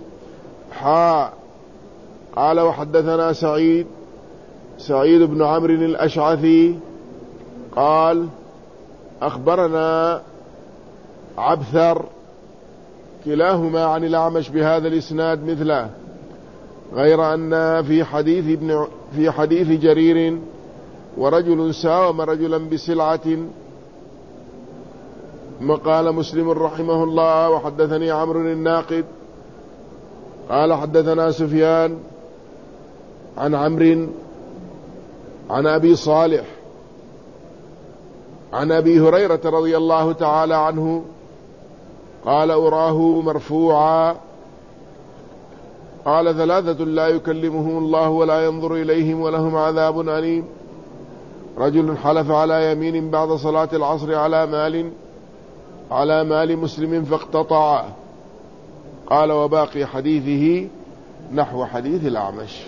قال وحدثنا سعيد بن عمرو الأشعثي قال أخبرنا عبثر، كلاهما عن الأعمش بهذا الإسناد مثله، غير أن في حديث جرير: ورجل ساوم رجلا بسلعة. قال مسلم رحمه الله: وحدثني عمرو الناقد قال حدثنا سفيان عن عمرو عن أبي صالح عن أبي هريرة رضي الله تعالى عنه قال أراه مرفوعا: قال ثلاثة لا يكلمهم الله ولا ينظر إليهم ولهم عذاب أليم: رجل حلف على يمين بعد صلاة العصر على مال مسلم فاقتطعه. قال وباقي حديثه نحو حديث الأعمش.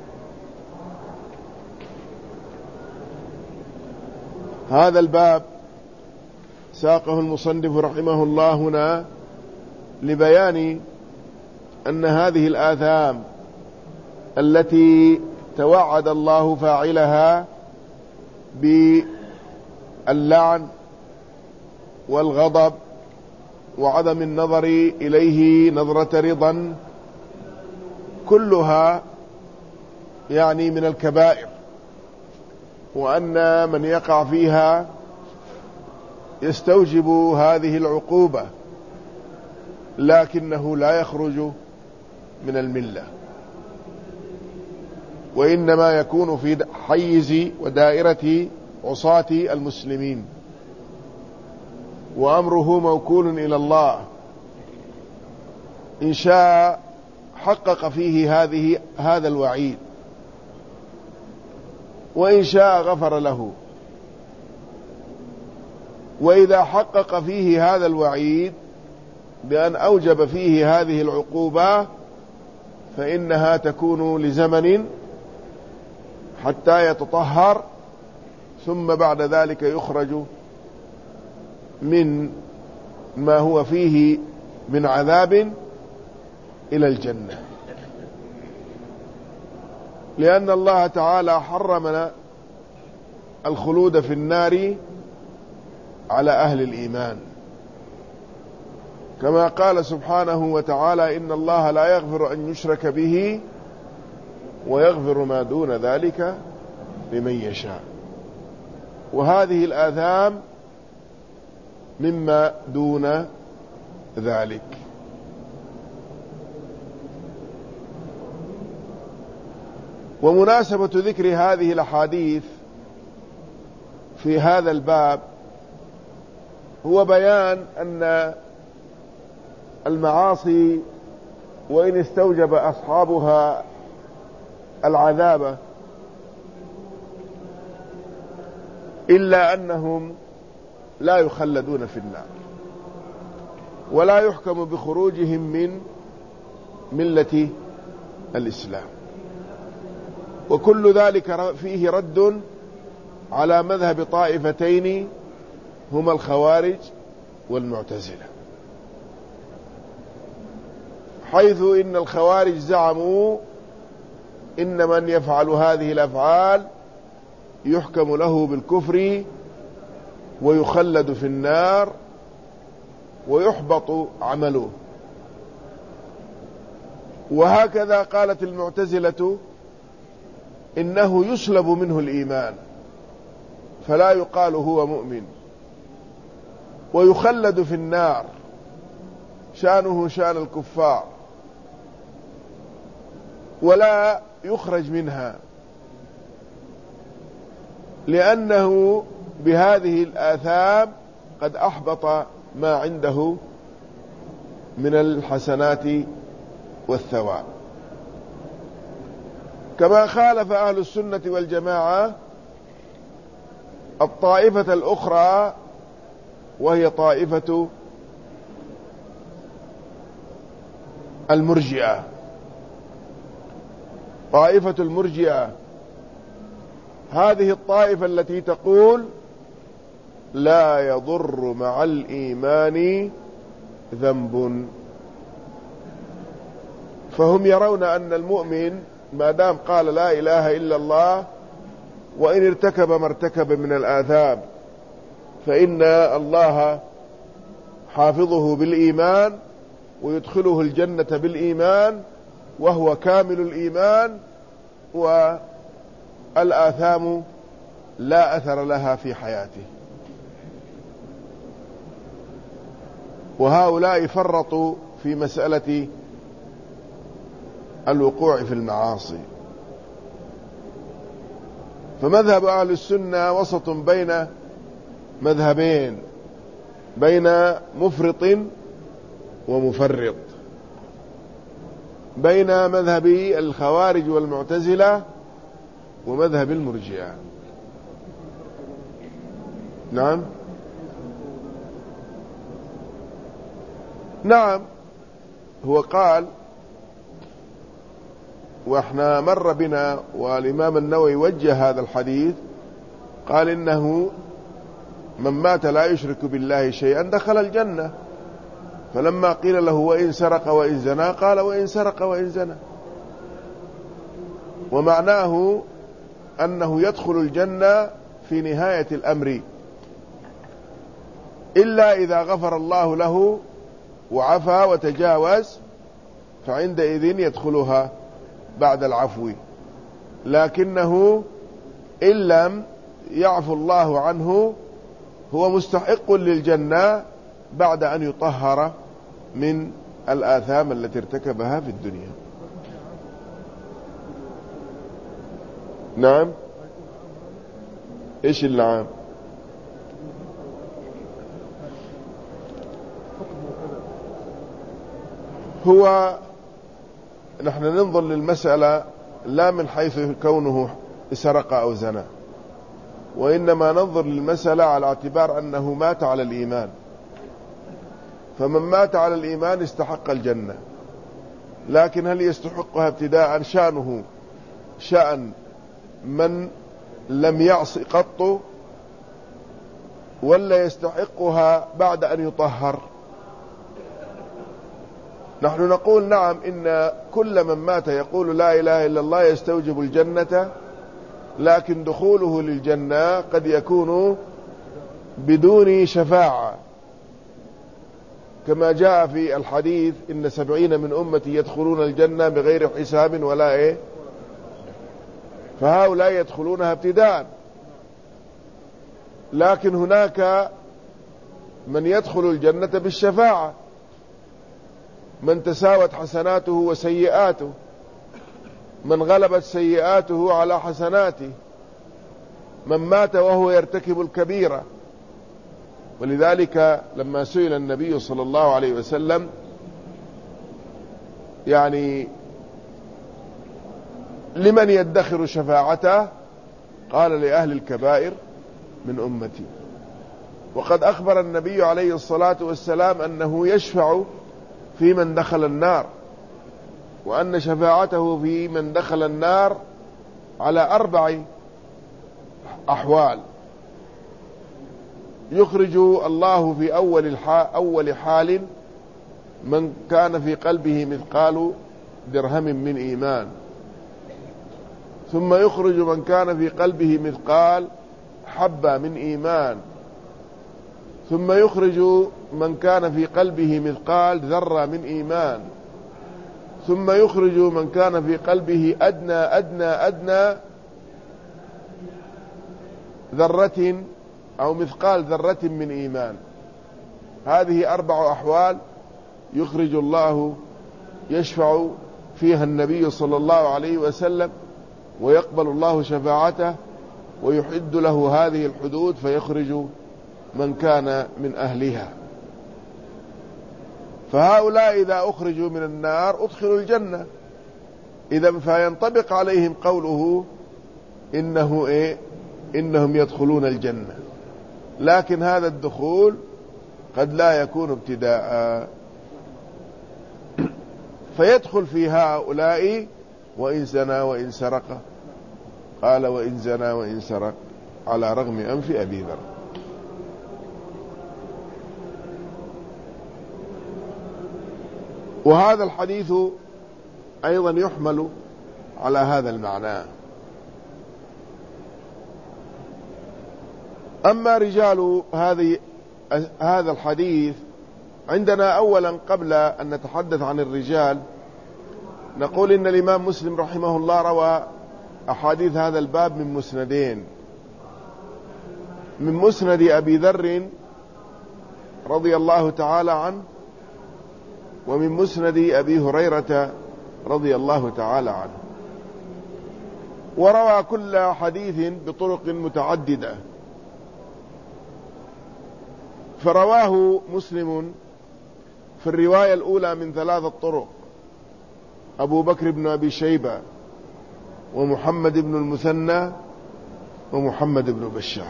هذا الباب ساقه المصنف رحمه الله هنا لبيان أن هذه الآثام التي توعد الله فاعلها باللعن والغضب وعدم النظر إليه نظرة رضا كلها يعني من الكبائر، وأن من يقع فيها يستوجب هذه العقوبة، لكنه لا يخرج من الملة، وإنما يكون في حيز ودائرة عصاة المسلمين، وأمره موكول إلى الله، إن شاء حقق فيه هذا الوعيد، وإن شاء غفر له. وإذا حقق فيه هذا الوعيد بأن أوجب فيه هذه العقوبة فإنها تكون لزمن حتى يتطهر، ثم بعد ذلك يخرج من ما هو فيه من عذاب إلى الجنة، لأن الله تعالى حرمنا الخلود في النار على أهل الإيمان، كما قال سبحانه وتعالى: إن الله لا يغفر أن يشرك به ويغفر ما دون ذلك لمن يشاء. وهذه الآثام مما دون ذلك. ومناسبة ذكر هذه الأحاديث في هذا الباب هو بيان أن المعاصي وإن استوجب أصحابها العذاب إلا أنهم لا يخلدون في النار ولا يحكم بخروجهم من ملة الإسلام. وكل ذلك فيه رد على مذهب طائفتين هما الخوارج والمعتزلة، حيث إن الخوارج زعموا إن من يفعل هذه الأفعال يحكم له بالكفر ويخلد في النار ويحبط عمله. وهكذا قالت المعتزلة إنه يسلب منه الإيمان فلا يقال هو مؤمن ويخلد في النار شأنه شأن الكفار ولا يخرج منها، لأنه بهذه الآثام قد أحبط ما عنده من الحسنات والثواب. كما خالف أهل السنة والجماعة الطائفة الأخرى وهي طائفة المرجئة. طائفة المرجئة هذه الطائفة التي تقول لا يضر مع الإيمان ذنب، فهم يرون أن المؤمن ما دام قال لا إله إلا الله وإن ارتكب ما ارتكب من الآثام فإن الله حافظه بالإيمان ويدخله الجنة بالإيمان وهو كامل الإيمان، والآثام لا أثر لها في حياته. وهؤلاء فرطوا في مسألة الوقوع في المعاصي. فمذهب أهل السنة وسط بين مذهبين، بين مفرط ومفرط، بين مذهب الخوارج والمعتزلة ومذهب المرجئة. نعم نعم، هو قال، واحنا مر بنا والإمام النووي وجه هذا الحديث، قال إنه من مات لا يشرك بالله شيئا دخل الجنة. فلما قيل له وإن سرق وإن زنى قال وإن سرق وإن زنى، ومعناه أنه يدخل الجنة في نهاية الأمر إلا إذا غفر الله له وعفى وتجاوز، فعندئذ يدخلها بعد العفو. لكنه إن لم يعفو الله عنه هو مستحق للجنة بعد أن يطهر من الآثام التي ارتكبها في الدنيا. نعم، إيش اللعام؟ هو نحن ننظر للمسألة لا من حيث كونه سرق أو زنى، وإنما ننظر للمسألة على اعتبار أنه مات على الإيمان، فمن مات على الإيمان استحق الجنة. لكن هل يستحقها ابتداء شأنه شأن من لم يعص قط، ولا يستحقها بعد أن يطهر؟ نحن نقول نعم، إن كل من مات يقول لا إله إلا الله يستوجب الجنة، لكن دخوله للجنة قد يكون بدون شفاعة، كما جاء في الحديث إن 70 من أمتي يدخلون الجنة بغير حساب ولا فهؤلاء يدخلونها ابتداء. لكن هناك من يدخل الجنة بالشفاعة، من تساوت حسناته وسيئاته، من غلبت سيئاته على حسناته، من مات وهو يرتكب الكبيرة. ولذلك لما سئل النبي صلى الله عليه وسلم يعني لمن يدخر شفاعته، قال لأهل الكبائر من أمتي. وقد أخبر النبي عليه الصلاة والسلام أنه يشفع في من دخل النار، وأن شفاعته في من دخل النار على 4 أحوال: يخرج الله في أول حال من كان في قلبه مثقال درهم من إيمان، ثم يخرج من كان في قلبه مثقال حبة من إيمان، ثم يخرج من كان في قلبه مثقال ذرة من إيمان، ثم يخرج من كان في قلبه أدنى ذرة أو مثقال ذرة من إيمان. هذه 4 أحوال يخرج الله، يشفع فيها النبي صلى الله عليه وسلم، ويقبل الله شفاعته ويحد له هذه الحدود فيخرج من كان من أهلها. فهؤلاء إذا أخرجوا من النار أدخلوا الجنة، إذا فينطبق عليهم قوله إنهم يدخلون الجنة. لكن هذا الدخول قد لا يكون ابتداء، فيدخل في هؤلاء وإن زنى وإن سرق، قال وإن زنى وإن سرق على رغم أنف أبي ذر. وهذا الحديث أيضا يحمل على هذا المعنى. أما رجال هذا الحديث عندنا، أولا قبل أن نتحدث عن الرجال نقول إن الإمام مسلم رحمه الله روى أحاديث هذا الباب من مسندين: من مسند أبي ذر رضي الله تعالى عنه، ومن مسند أبي هريرة رضي الله تعالى عنه. وروى كل حديث بطرق متعددة، فرواه مسلم في الرواية الأولى من 3 طرق: أبو بكر بن أبي شيبة، ومحمد بن المثنى، ومحمد بن بشار.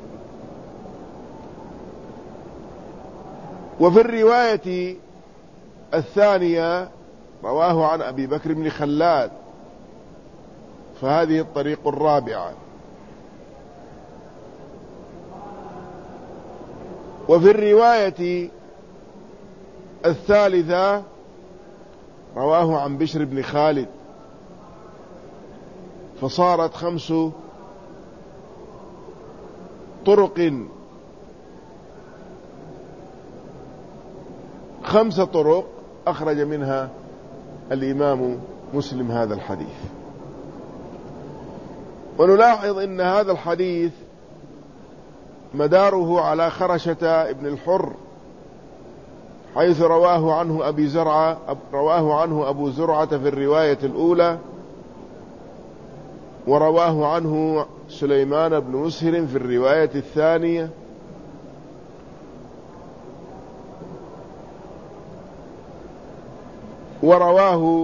وفي الرواية الثانية رواه عن أبي بكر بن خلاد، فهذه الطريق الرابعة. وفي الرواية الثالثة رواه عن بشر بن خالد، فصارت 5 طرق، 5 طرق أخرج منها الإمام مسلم هذا الحديث. ونلاحظ أن هذا الحديث مداره على خرشة ابن الحر، حيث رواه عنه أبو زرعة في الرواية الأولى، ورواه عنه سليمان بن مسهر في الرواية الثانية، ورواه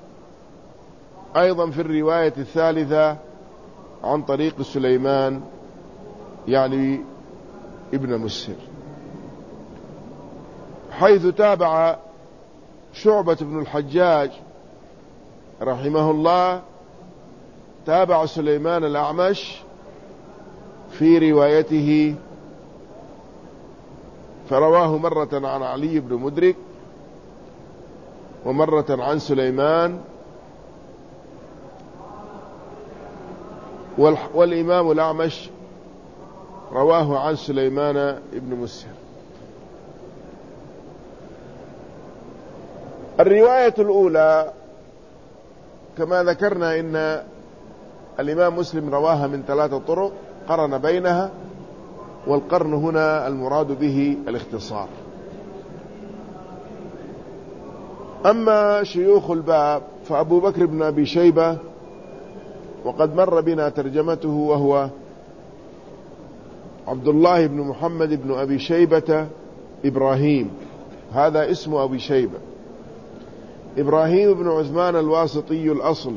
أيضا في الرواية الثالثة عن طريق سليمان يعني ابن مسهر، حيث تابع شعبة بن الحجاج رحمه الله، تابع سليمان الأعمش في روايته، فرواه مرة عن علي بن مدرك، ومرة عن سليمان، والإمام الأعمش رواه عن سليمان بن مسهر. الرواية الأولى كما ذكرنا إن الإمام مسلم رواها من 3 طرق، قرن بينها، والقرن هنا المراد به الاختصار. أما شيوخ الباب فأبو بكر بن أبي شيبة، وقد مر بنا ترجمته، وهو عبد الله بن محمد بن أبي شيبة إبراهيم، هذا اسم أبي شيبة. إبراهيم بن عثمان الواسطي الأصل.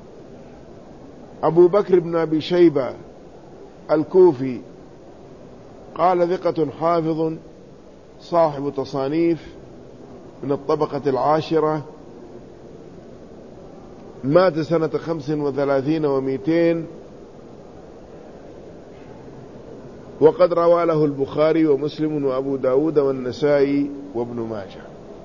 أبو بكر بن أبي شيبة الكوفي، قال ثقة حافظ صاحب تصانيف من الطبقة العاشرة، مات سنة 35 و200، وقد روى له البخاري ومسلم وأبو داود والنسائي وابن ماجه.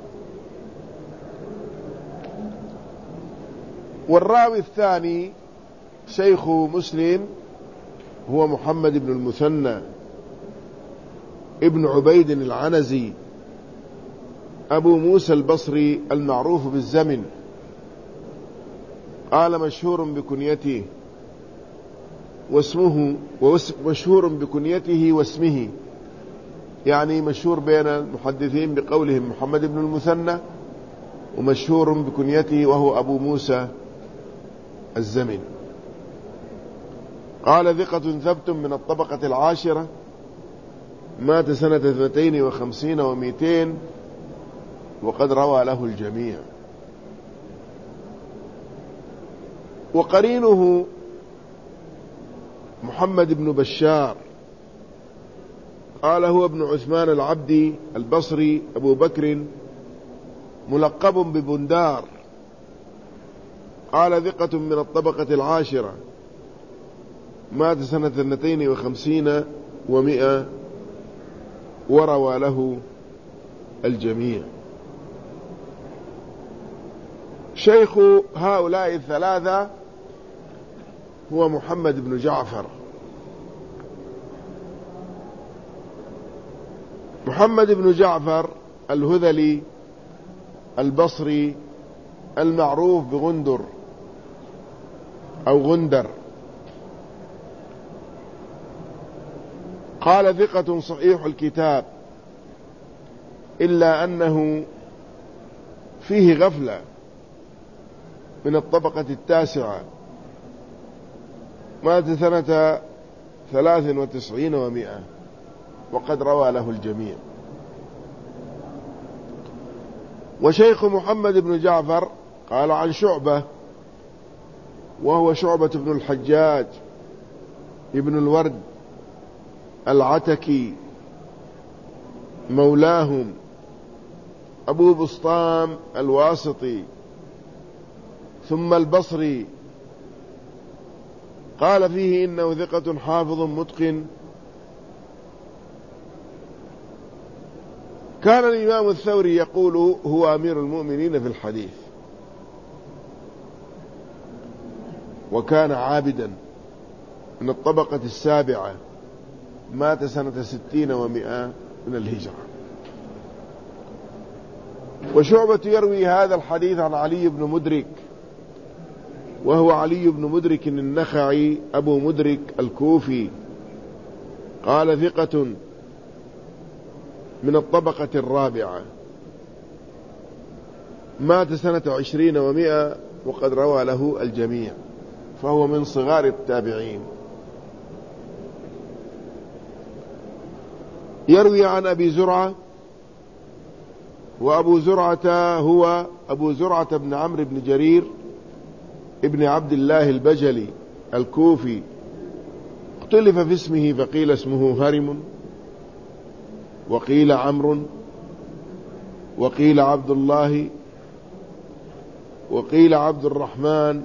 والراوي الثاني شيخ مسلم هو محمد بن المثنى ابن عبيد العنزي أبو موسى البصري المعروف بالزمن، قال مشهور بكنيته واسمه، مشهور بكنيته واسمه، يعني مشهور بين المحدثين بقولهم محمد بن المثنى، ومشهور بكنيته وهو أبو موسى الزمن. قال ثقة ثبت من الطبقة العاشرة، مات سنة 52 و200، وقد روى له الجميع. وقرينه محمد بن بشار، قال هو ابن عثمان العبدي البصري أبو بكر، ملقب ببندار، قال ثقة من الطبقة العاشرة، مات سنة 52 و100، وروى له الجميع. شيخ هؤلاء الثلاثة هو محمد بن جعفر. محمد بن جعفر الهذلي البصري المعروف بغندر أو غندر، قال ثقة صحيح الكتاب، إلا أنه فيه غفلة، من الطبقة التاسعة، مات سنة 93 و100، وقد روى له الجميع. وشيخ محمد بن جعفر قال عن شعبة، وهو شعبة بن الحجاج ابن الورد العتكي مولاهم أبو بسطام الواسطي ثم البصري، قال فيه إنه ثقة حافظ متقن. كان الإمام الثوري يقول هو أمير المؤمنين في الحديث، وكان عابدا من الطبقة السابعة، مات سنة 60 و100 من الهجرة. وشعبة يروي هذا الحديث عن علي بن مدرك، وهو علي بن مدرك النخعي أبو مدرك الكوفي، قال ثقة من الطبقة الرابعة، مات سنة 20 و100، وقد روى له الجميع، فهو من صغار التابعين. يروي عن أبي زرعة، وأبو زرعة هو أبو زرعة بن عمرو بن جرير ابن عبد الله البجلي الكوفي، اختلف في اسمه، فقيل اسمه هرم، وقيل عمرو، وقيل عبد الله، وقيل عبد الرحمن،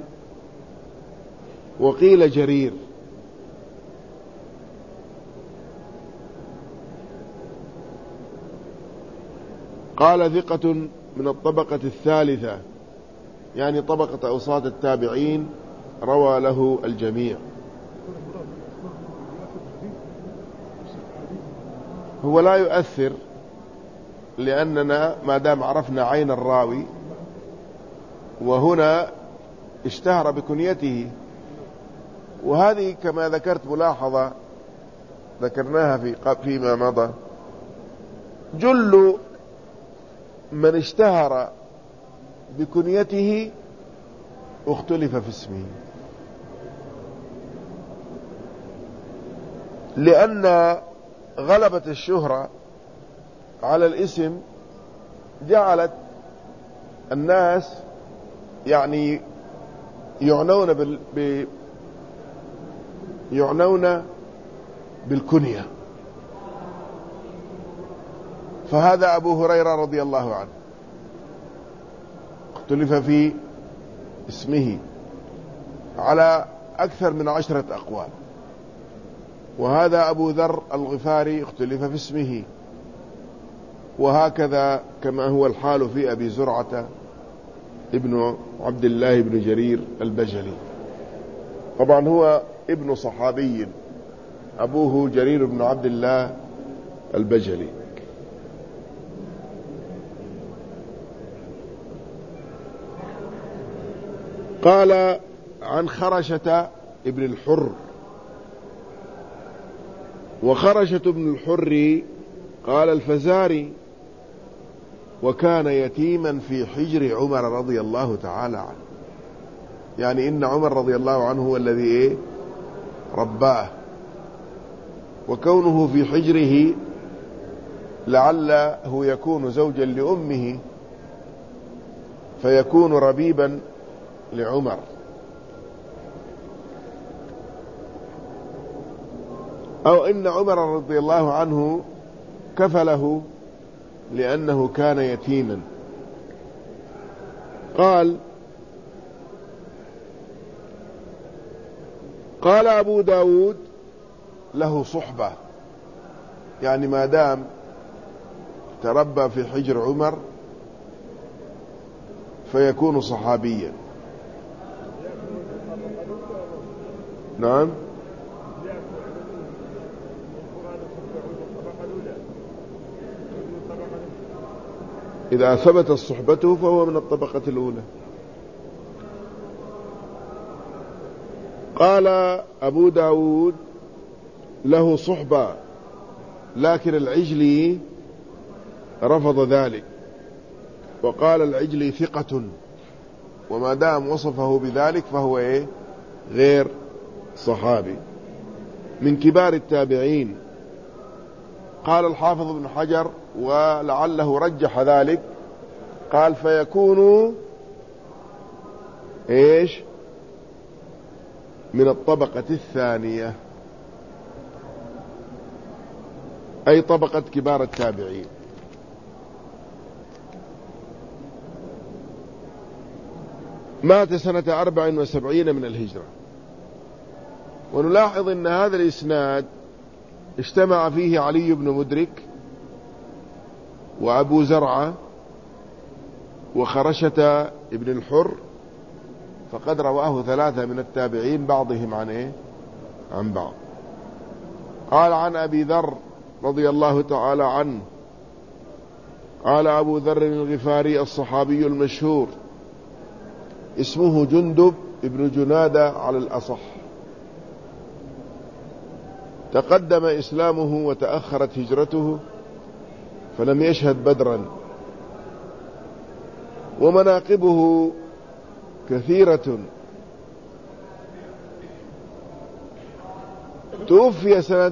وقيل جرير. قال ثقة من الطبقة الثالثة، يعني طبقة أوساط التابعين، روى له الجميع. هو لا يؤثر، لأننا ما دام عرفنا عين الراوي، وهنا اشتهر بكنيته. وهذه كما ذكرت ملاحظة ذكرناها فيما مضى، جل من اشتهر بكنيته اختلف في اسمه، لأن غلبت الشهرة على الاسم جعلت الناس يعني يعنون بالكنية. فهذا أبو هريرة رضي الله عنه اختلف في اسمه على أكثر من 10 أقوال، وهذا أبو ذر الغفاري اختلف في اسمه، وهكذا كما هو الحال في أبي زرعة ابن عبد الله بن جرير البجلي. طبعا هو ابن صحابي، أبوه جرير بن عبد الله البجلي. قال عن خرشة ابن الحر. وخرشة ابن الحر قال الفزاري: وكان يتيما في حجر عمر رضي الله تعالى عنه، يعني إن عمر رضي الله عنه هو الذي رباه، وكونه في حجره لعله يكون زوجا لأمه فيكون ربيبا لعمر. أو إن عمر رضي الله عنه كفله لأنه كان يتيما. قال أبو داود: له صحبة، يعني ما دام تربى في حجر عمر فيكون صحابيا. نعم، إذا ثبت صحبته فهو من الطبقة الأولى. قال أبو داود: له صحبة، لكن العجلي رفض ذلك وقال العجلي ثقة، وما دام وصفه بذلك فهو غير صحابي، من كبار التابعين. قال الحافظ ابن حجر ولعله رجح ذلك، قال: فيكون من الطبقة الثانية، أي طبقة كبار التابعين. مات سنة 74 من الهجرة. ونلاحظ أن هذا الإسناد اجتمع فيه علي بن مدرك وأبو زرعة وخرشة ابن الحر، فقد رواه 3 من التابعين بعضهم عن بعض. قال عن أبي ذر رضي الله تعالى عنه قال أبو ذر الغفاري الصحابي المشهور اسمه جندب ابن جنادة على الأصح، تقدم إسلامه وتأخرت هجرته فلم يشهد بدرا، ومناقبه كثيرة. توفي سنة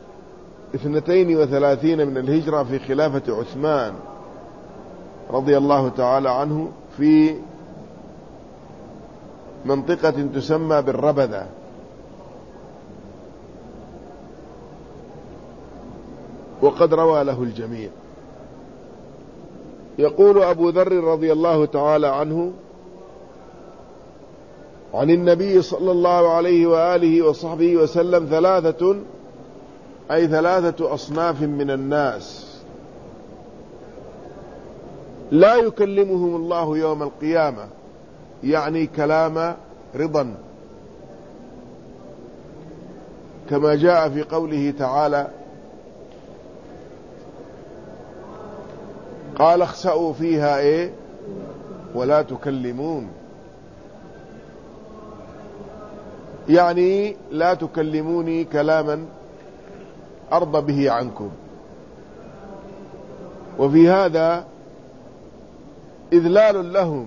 32 من الهجرة في خلافة عثمان رضي الله تعالى عنه في منطقة تسمى بالربذة. وقد روى له الجميع. يقول أبو ذر رضي الله تعالى عنه عن النبي صلى الله عليه وآله وصحبه وسلم: 3 أي 3 أصناف من الناس لا يكلمهم الله يوم القيامة، يعني كلام رضا، كما جاء في قوله تعالى: قال اخسأوا فيها ولا تكلمون، يعني لا تكلموني كلاما أرضى به عنكم. وفي هذا إذلال لهم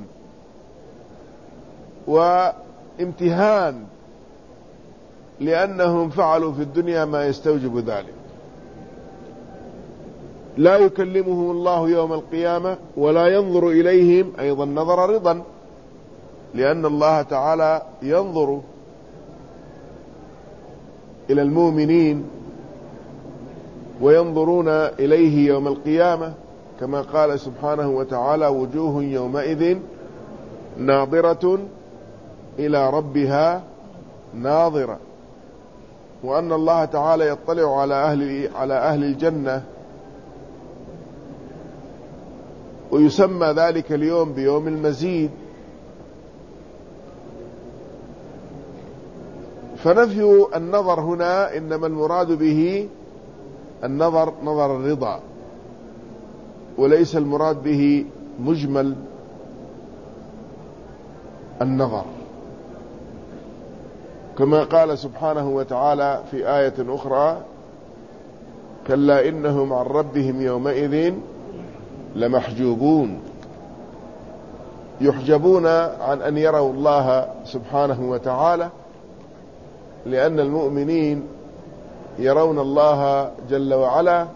وامتهان، لأنهم فعلوا في الدنيا ما يستوجب ذلك، لا يكلمهم الله يوم القيامة ولا ينظر إليهم أيضا نظر رضا، لأن الله تعالى ينظر إلى المؤمنين وينظرون إليه يوم القيامة، كما قال سبحانه وتعالى: وجوه يومئذ ناظرة إلى ربها ناظرة. وأن الله تعالى يطلع على أهل الجنة، ويسمى ذلك اليوم بيوم المزيد. فنفي النظر هنا إنما المراد به النظر نظر الرضا، وليس المراد به مجمل النظر، كما قال سبحانه وتعالى في آية أخرى: كلا إنهم عن ربهم يومئذ لمحجوبون، يحجبون عن أن يروا الله سبحانه وتعالى، لأن المؤمنين يرون الله جل وعلا،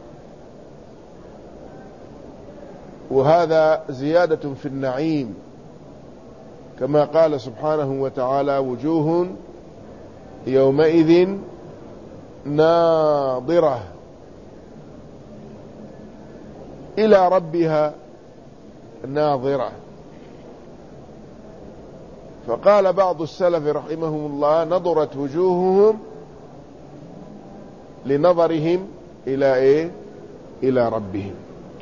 وهذا زيادة في النعيم، كما قال سبحانه وتعالى: وجوه يومئذ ناظرة إلى ربها ناظرة. فقال بعض السلف رحمهم الله: نظرت وجوههم لنظرهم إلى ربهم.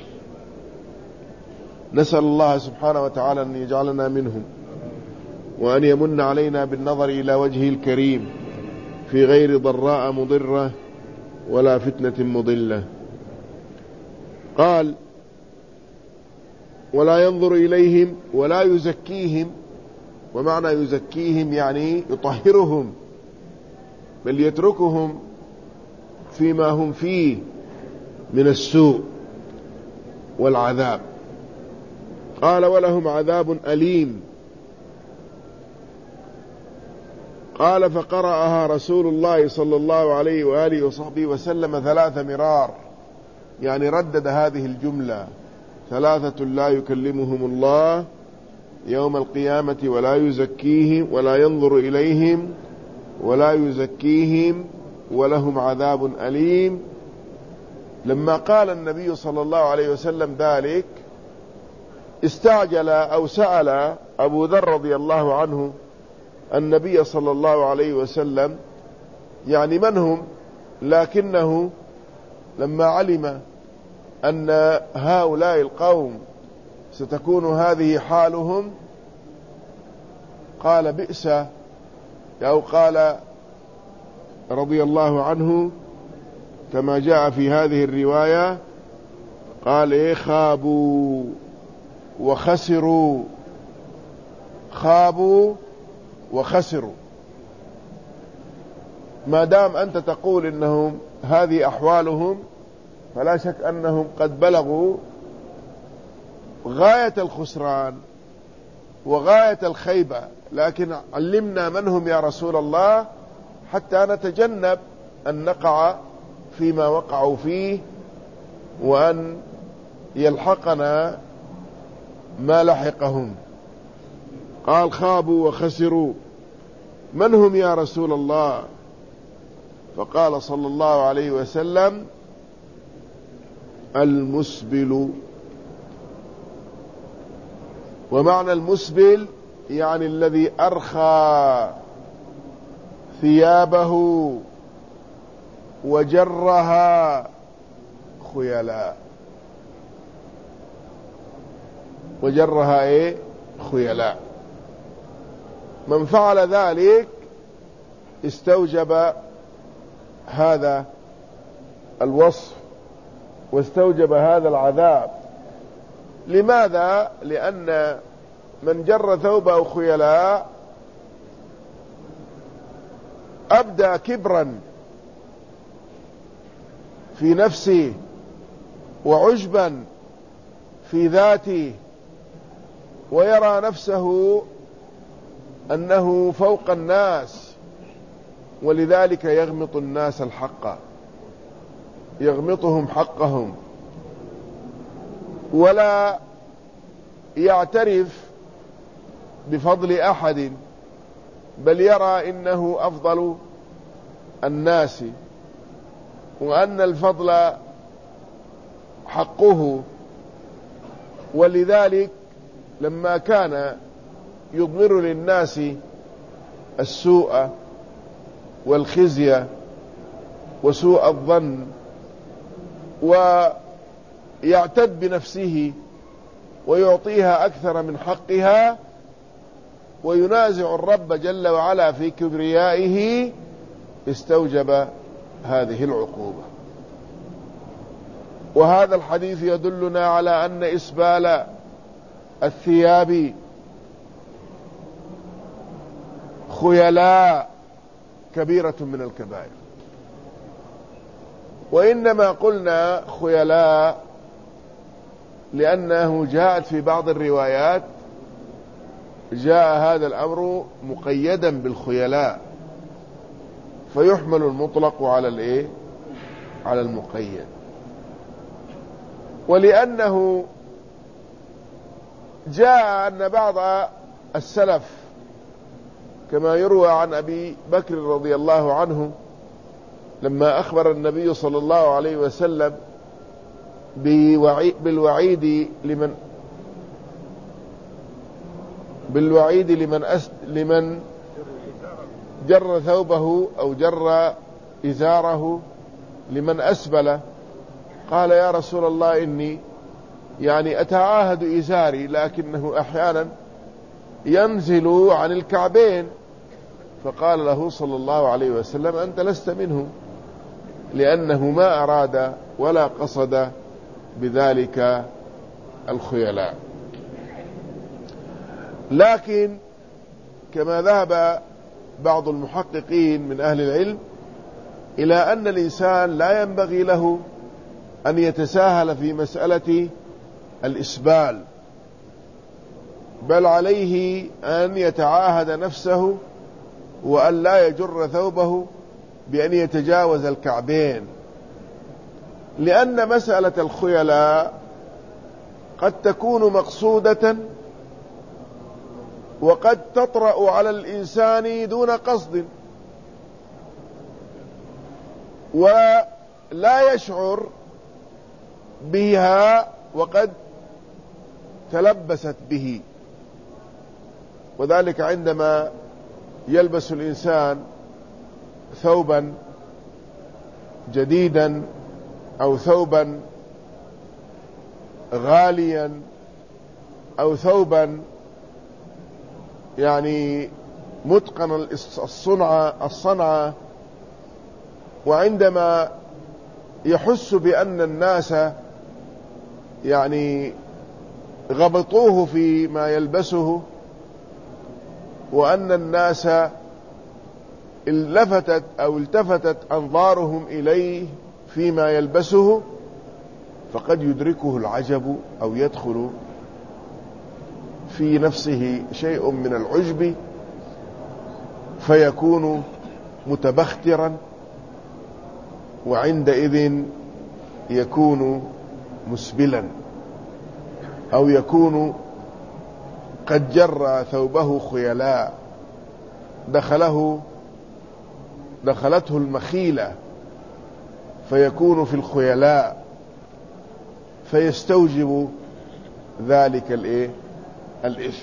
نسأل الله سبحانه وتعالى أن يجعلنا منهم، وأن يمن علينا بالنظر إلى وجهه الكريم في غير ضراء مضرة ولا فتنة مضلة. قال: ولا ينظر إليهم ولا يزكيهم. ومعنى يزكيهم يعني يطهرهم، بل يتركهم فيما هم فيه من السوء والعذاب. قال: ولهم عذاب أليم. قال: فقرأها رسول الله صلى الله عليه وآله وصحبه وسلم 3 مرار، يعني ردد هذه الجملة: 3 لا يكلمهم الله يوم القيامة ولا يزكيهم ولا ينظر إليهم ولا يزكيهم ولهم عذاب أليم. لما قال النبي صلى الله عليه وسلم ذلك استعجل أو سأل أبو ذر رضي الله عنه النبي صلى الله عليه وسلم يعني من هم، لكنه لما علم أن هؤلاء القوم ستكون هذه حالهم قال: بئس، أو قال رضي الله عنه كما جاء في هذه الرواية، قال: خابوا وخسروا، خابوا وخسروا. ما دام أنت تقول إنهم هذه أحوالهم، فلا شك أنهم قد بلغوا غاية الخسران وغاية الخيبة. لكن علمنا من هم يا رسول الله حتى نتجنب أن نقع فيما وقعوا فيه، وأن يلحقنا ما لحقهم. قال: خابوا وخسروا. من هم يا رسول الله؟ فقال صلى الله عليه وسلم: المسبل. ومعنى المسبل يعني الذي أرخى ثيابه وجرها خيلاء. وجرها خيلاء. من فعل ذلك استوجب هذا الوصف واستوجب هذا العذاب. لماذا؟ لأن من جر ثوبه خيلاء أبدى كبرا في نفسه وعجبا في ذاته، ويرى نفسه أنه فوق الناس، ولذلك يغمط الناس الحق، يغمطهم حقهم، ولا يعترف بفضل أحد، بل يرى إنه أفضل الناس، وأن الفضل حقه. ولذلك لما كان يضمر للناس السوء والخزي وسوء الظن، ويعتد بنفسه ويعطيها أكثر من حقها، وينازع الرب جل وعلا في كبريائه، استوجب هذه العقوبة. وهذا الحديث يدلنا على أن إسبال الثياب خيلاء كبيرة من الكبائر. وإنما قلنا خيلاء لأنه جاءت في بعض الروايات جاء هذا الأمر مقيدا بالخيلاء، فيحمل المطلق على على المقيد. ولأنه جاء أن بعض السلف كما يروى عن أبي بكر رضي الله عنه لما أخبر النبي صلى الله عليه وسلم بالوعيد لمن جر ثوبه أو جر إزاره لمن أسبل، قال يا رسول الله إني أتعاهد إزاري لكنه أحيانا ينزل عن الكعبين، فقال له صلى الله عليه وسلم أنت لست منه، لأنه ما أراد ولا قصد بذلك الخيلاء. لكن كما ذهب بعض المحققين من أهل العلم إلى أن الإنسان لا ينبغي له أن يتساهل في مسألة الإسبال، بل عليه أن يتعاهد نفسه وأن لا يجر ثوبه بأن يتجاوز الكعبين، لأن مسألة الخيلاء قد تكون مقصودة وقد تطرأ على الإنسان دون قصد، ولا يشعر بها وقد تلبست به. وذلك عندما يلبس الإنسان ثوبا جديدا أو ثوبا غاليا أو ثوبا متقن الصنعة، وعندما يحس بأن الناس غبطوه فيما يلبسه، وأن الناس التفتت أنظارهم إليه فيما يلبسه، فقد يدركه العجب أو يدخل في نفسه شيء من العجب، فيكون متبخترا، وعندئذ يكون مسبلا، أو يكون قد جر ثوبه خيلاء دخلته المخيلة، فيكون في الخيلاء، فيستوجب ذلك الإثم.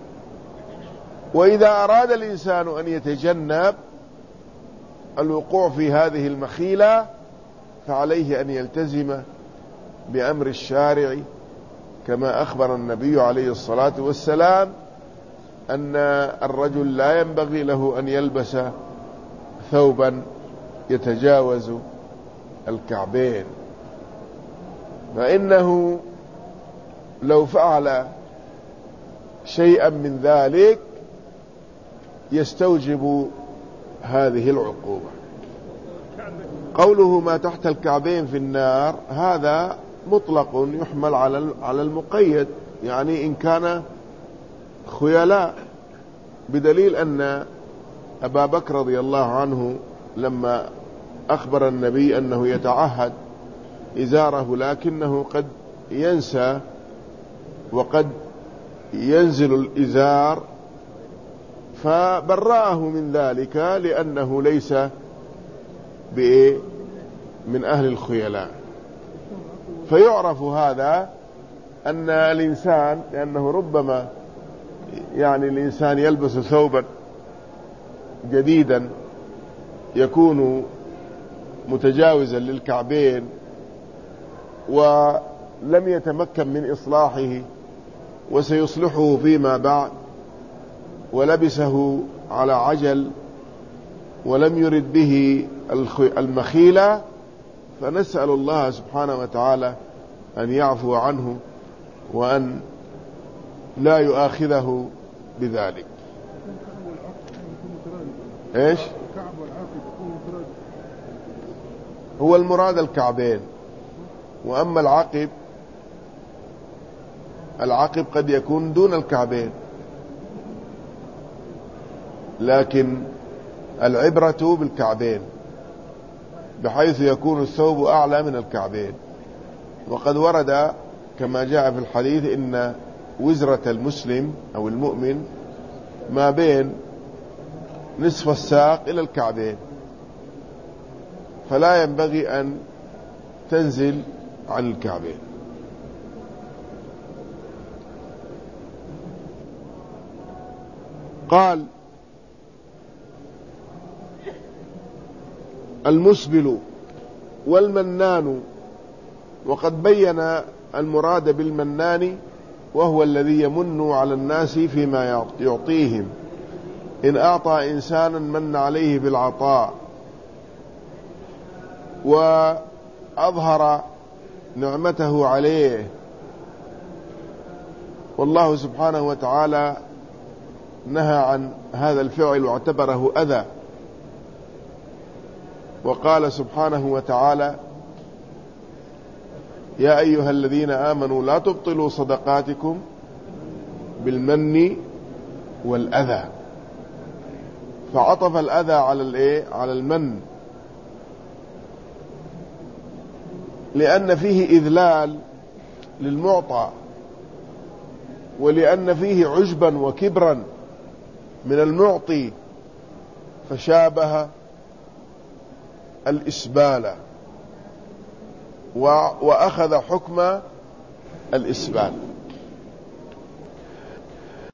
وإذا أراد الإنسان أن يتجنب الوقوع في هذه المخيلة فعليه أن يلتزم بأمر الشارع، كما أخبر النبي عليه الصلاة والسلام أن الرجل لا ينبغي له أن يلبس ثوبا يتجاوز الكعبين، فإنه لو فعل شيئا من ذلك يستوجب هذه العقوبة. قوله ما تحت الكعبين في النار هذا مطلق يحمل على المقيد، إن كان خيلاء، بدليل أن أبا بكر رضي الله عنه لما أخبر النبي أنه يتعهد إزاره لكنه قد ينسى وقد ينزل الإزار، فبرأه من ذلك لأنه ليس من أهل الخيلاء. فيعرف هذا أن الإنسان، لأنه ربما الإنسان يلبس ثوبا جديدا يكون متجاوزا للكعبين ولم يتمكن من إصلاحه وسيصلحه فيما بعد، ولبسه على عجل ولم يرد به المخيلة، فنسأل الله سبحانه وتعالى أن يعفو عنه وأن لا يؤاخذه بذلك. إيش هو المراد؟ الكعبين. وأما العقب قد يكون دون الكعبين، لكن العبرة بالكعبين بحيث يكون الثوب أعلى من الكعبين. وقد ورد كما جاء في الحديث إن وزرة المسلم أو المؤمن ما بين نصف الساق إلى الكعبين، فلا ينبغي أن تنزل عن الكعبين. قال: المسبل والمنان. وقد بين المراد بالمنان وهو الذي يمن على الناس فيما يعطيهم. إن أعطى إنسانا من عليه بالعطاء وأظهر نعمته عليه، والله سبحانه وتعالى نهى عن هذا الفعل واعتبره أذى، وقال سبحانه وتعالى: يا أيها الذين آمنوا لا تبطلوا صدقاتكم بالمن والأذى. فعطف الأذى على المن، لأن فيه إذلال للمعطى، ولأن فيه عجبا وكبرا من المعطي، فشابه الإسبال وأخذ حكم الإسبال.